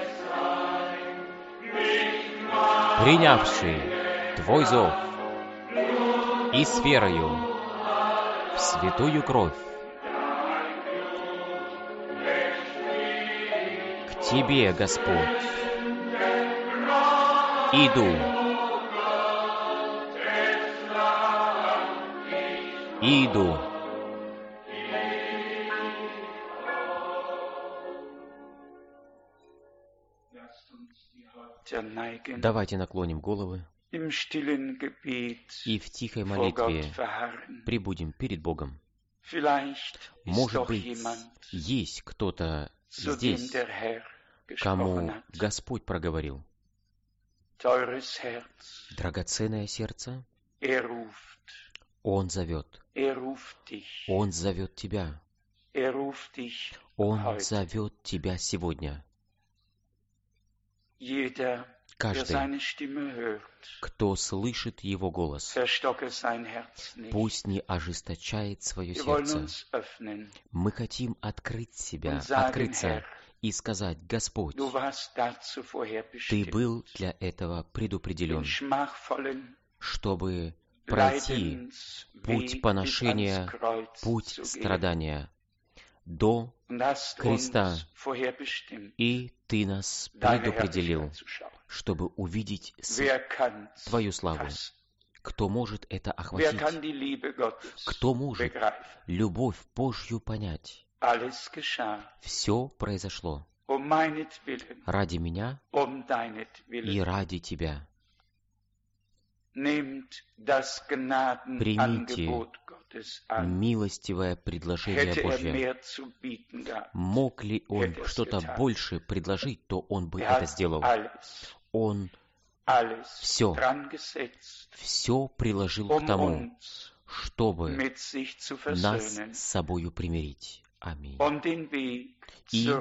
принявший Твой зов и с верою в святую кровь к Тебе, Господь, иду. Иду. Давайте наклоним головы и в тихой молитве пребудем перед Богом. Может быть, есть кто-то здесь, кому Господь проговорил. Драгоценное сердце, Он зовет. Он зовет тебя. Он зовет тебя сегодня. Каждый, кто слышит Его голос, пусть не ожесточает свое сердце. Мы хотим открыть себя, открыться и сказать: Господь, Ты был для этого предопределен, чтобы пройти путь поношения, путь страдания до креста, и Ты нас предопределил, чтобы увидеть Твою славу. Кто может это охватить? Кто может любовь Божью понять? Все произошло ради меня и ради Тебя. Примите милостивое предложение Божье. Мог ли Он что-то больше предложить, то Он бы это сделал. Он все приложил к тому, чтобы нас с собою примирить. Аминь. И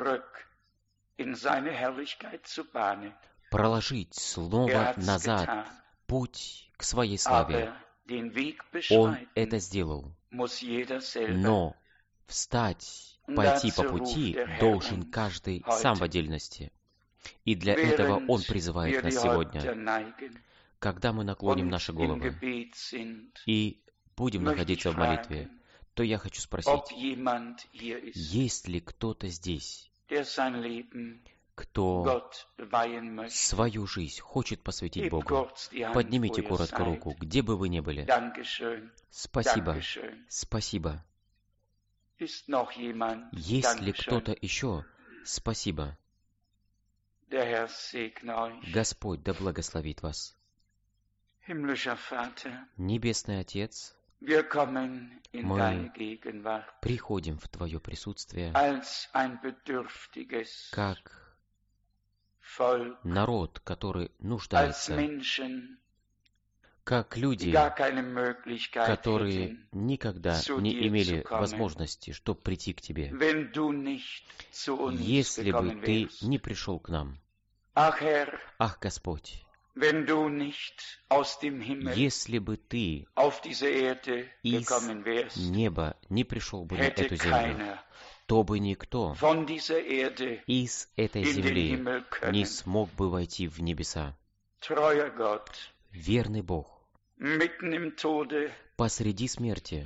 проложить снова назад путь к своей славе. Он это сделал. Но встать, пойти по пути должен каждый сам в отдельности. И для этого Он призывает нас сегодня. Когда мы наклоним наши головы и будем находиться в молитве, то я хочу спросить, есть ли кто-то здесь, кто свою жизнь хочет посвятить Богу? Поднимите коротко руку, где бы вы ни были. Спасибо. Спасибо. Есть ли кто-то еще? Спасибо. Господь да благословит вас. Небесный Отец, мы приходим в Твое присутствие как народ, который нуждается, как люди, которые никогда не имели возможности, чтобы прийти к Тебе, если бы Ты не пришел к нам. Ах, Господь, если бы Ты из неба не пришел бы на эту землю, то бы никто из этой земли не смог бы войти в небеса. Верный Бог, посреди смерти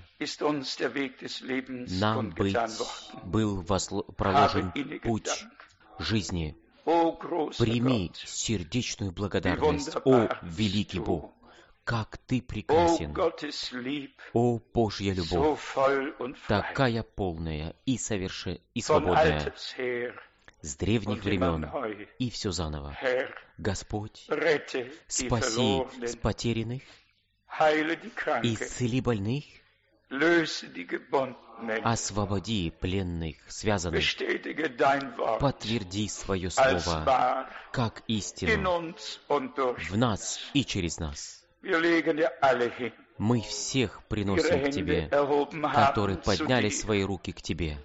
нам был проложен путь жизни. Прими сердечную благодарность, о великий Бог, как Ты прекрасен, о Божья любовь, такая полная и свободная, с древних времен и все заново. Господь, спаси потерянных, исцели больных, освободи пленных, связанных, подтверди свое слово, как истину в нас и через нас. Мы всех приносим к Тебе, которые подняли свои руки к Тебе.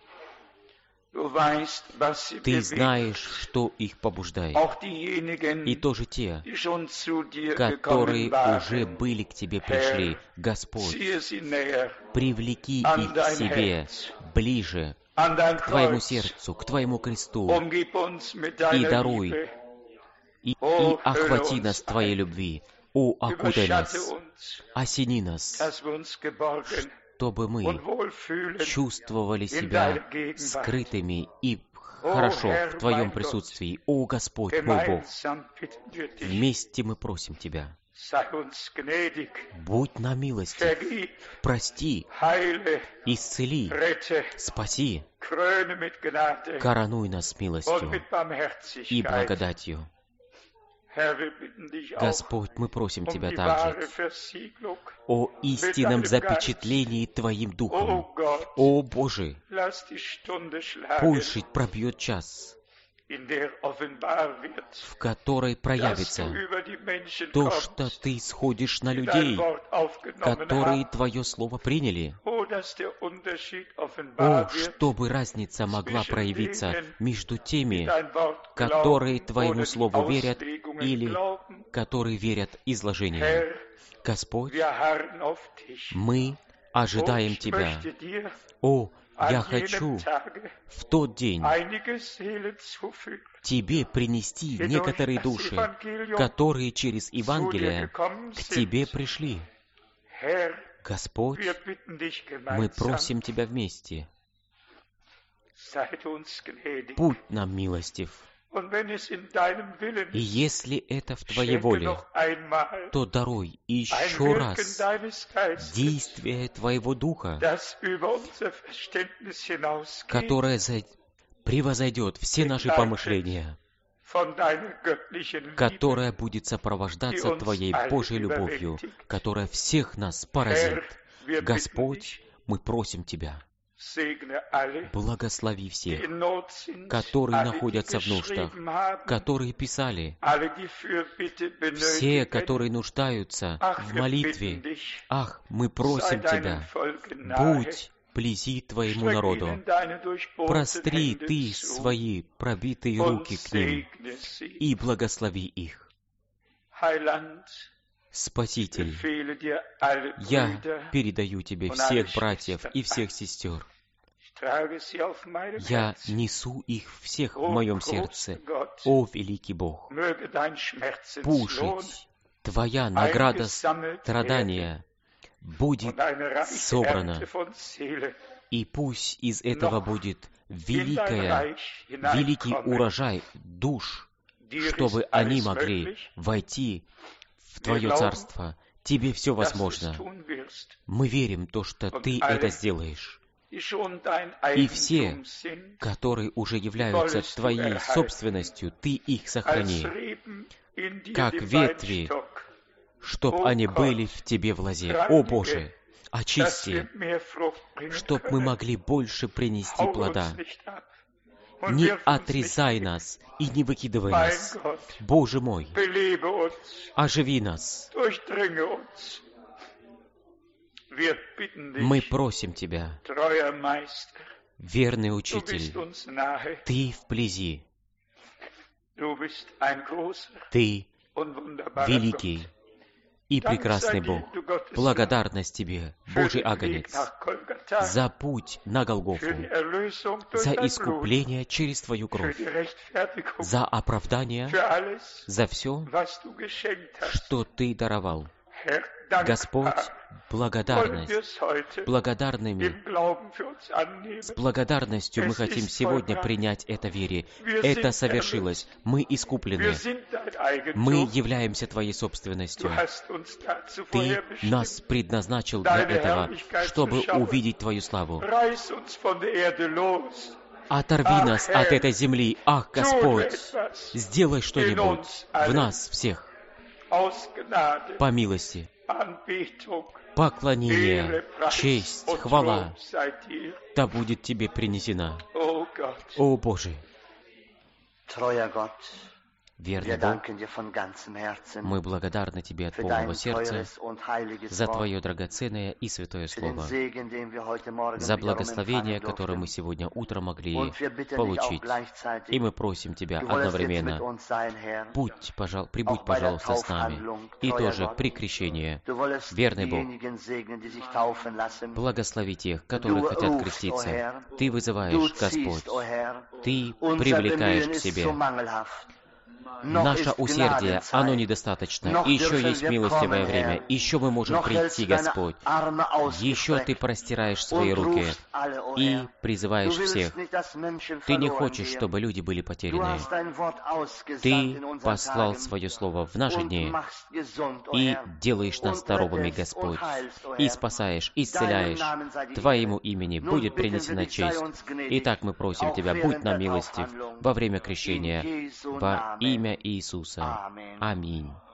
Ты знаешь, что их побуждает. И тоже те, которые уже были к Тебе пришли. Господь, привлеки их к себе ближе, к Твоему сердцу, к Твоему кресту, и даруй, и охвати нас Твоей любви. О, окутай нас, осени нас, чтобы мы чувствовали себя скрытыми и хорошо в Твоем присутствии. О, Господь, мой Бог, вместе мы просим Тебя. Будь нам милостив, прости, исцели, спаси, коронуй нас милостью и благодатью. Господь, мы просим Тебя также о истинном запечатлении Твоим Духом. О Боже, пусть пробьет час, в которой проявится то, что Ты сходишь на людей, которые Твое Слово приняли. О, чтобы разница могла проявиться между теми, которые Твоему Слову верят или которые верят изложению. Господь, мы ожидаем Тебя. О, я хочу в тот день Тебе принести некоторые души, которые через Евангелие к Тебе пришли. Господь, мы просим Тебя вместе. Будь нам милостив. И если это в Твоей воле, то даруй еще раз действие Твоего Духа, которое превозойдет все наши помышления, которое будет сопровождаться Твоей Божьей любовью, которая всех нас поразит. Господь, мы просим Тебя. Благослови всех, которые находятся в нуждах, которые писали, все, которые нуждаются в молитве. Ах, мы просим Тебя, будь близи Твоему народу, простри Ты свои пробитые руки к ним и благослови их. Спаситель, я передаю Тебе всех братьев и всех сестер. Я несу их всех в моем сердце, о великий Бог. Пусть Твоя награда страдания будет собрана, и пусть из этого будет великий урожай душ, чтобы они могли войти в Твое Царство. Тебе все возможно. Мы верим в то, что Ты это сделаешь. И все, которые уже являются Твоей собственностью, Ты их сохрани, как ветви, чтоб они были в Тебе в лозе. О Боже, очисти, чтоб мы могли больше принести плода. Не отрезай нас и не выкидывай нас. Боже мой, оживи нас. Мы просим Тебя, верный Учитель, Ты вблизи. Ты великий и прекрасный Бог. Благодарность Тебе, Божий Агнец, за путь на Голгофу, за искупление через Твою кровь, за оправдание, за все, что Ты даровал. Господь, с благодарностью мы хотим сегодня принять это в вере. Это совершилось. Мы искуплены. Мы являемся Твоей собственностью. Ты нас предназначил для этого, чтобы увидеть Твою славу. Оторви нас от этой земли. Ах, Господь, сделай что-нибудь в нас всех. По милости. Поклонение, честь, хвала, да будет Тебе принесена. О Боже, верный Бог, мы благодарны Тебе от полного сердца за Твое драгоценное и святое Слово, за благословение, которое мы сегодня утром могли получить. И мы просим Тебя одновременно, прибудь, пожалуйста, с нами, и тоже при крещении. Верный Бог, благослови тех, которые хотят креститься. Ты вызываешь, Господь, Ты привлекаешь к себе. Наше усердие, оно недостаточно. Еще есть милостивое время. Еще мы можем прийти, Господь. Еще Ты простираешь свои руки и призываешь всех. Ты не хочешь, чтобы люди были потеряны. Ты послал Свое Слово в наши дни и делаешь нас здоровыми, Господь, и спасаешь, исцеляешь. Твоему имени будет принесена честь. Итак, мы просим Тебя, будь нам милостив во время крещения, во имя Иисуса. Аминь.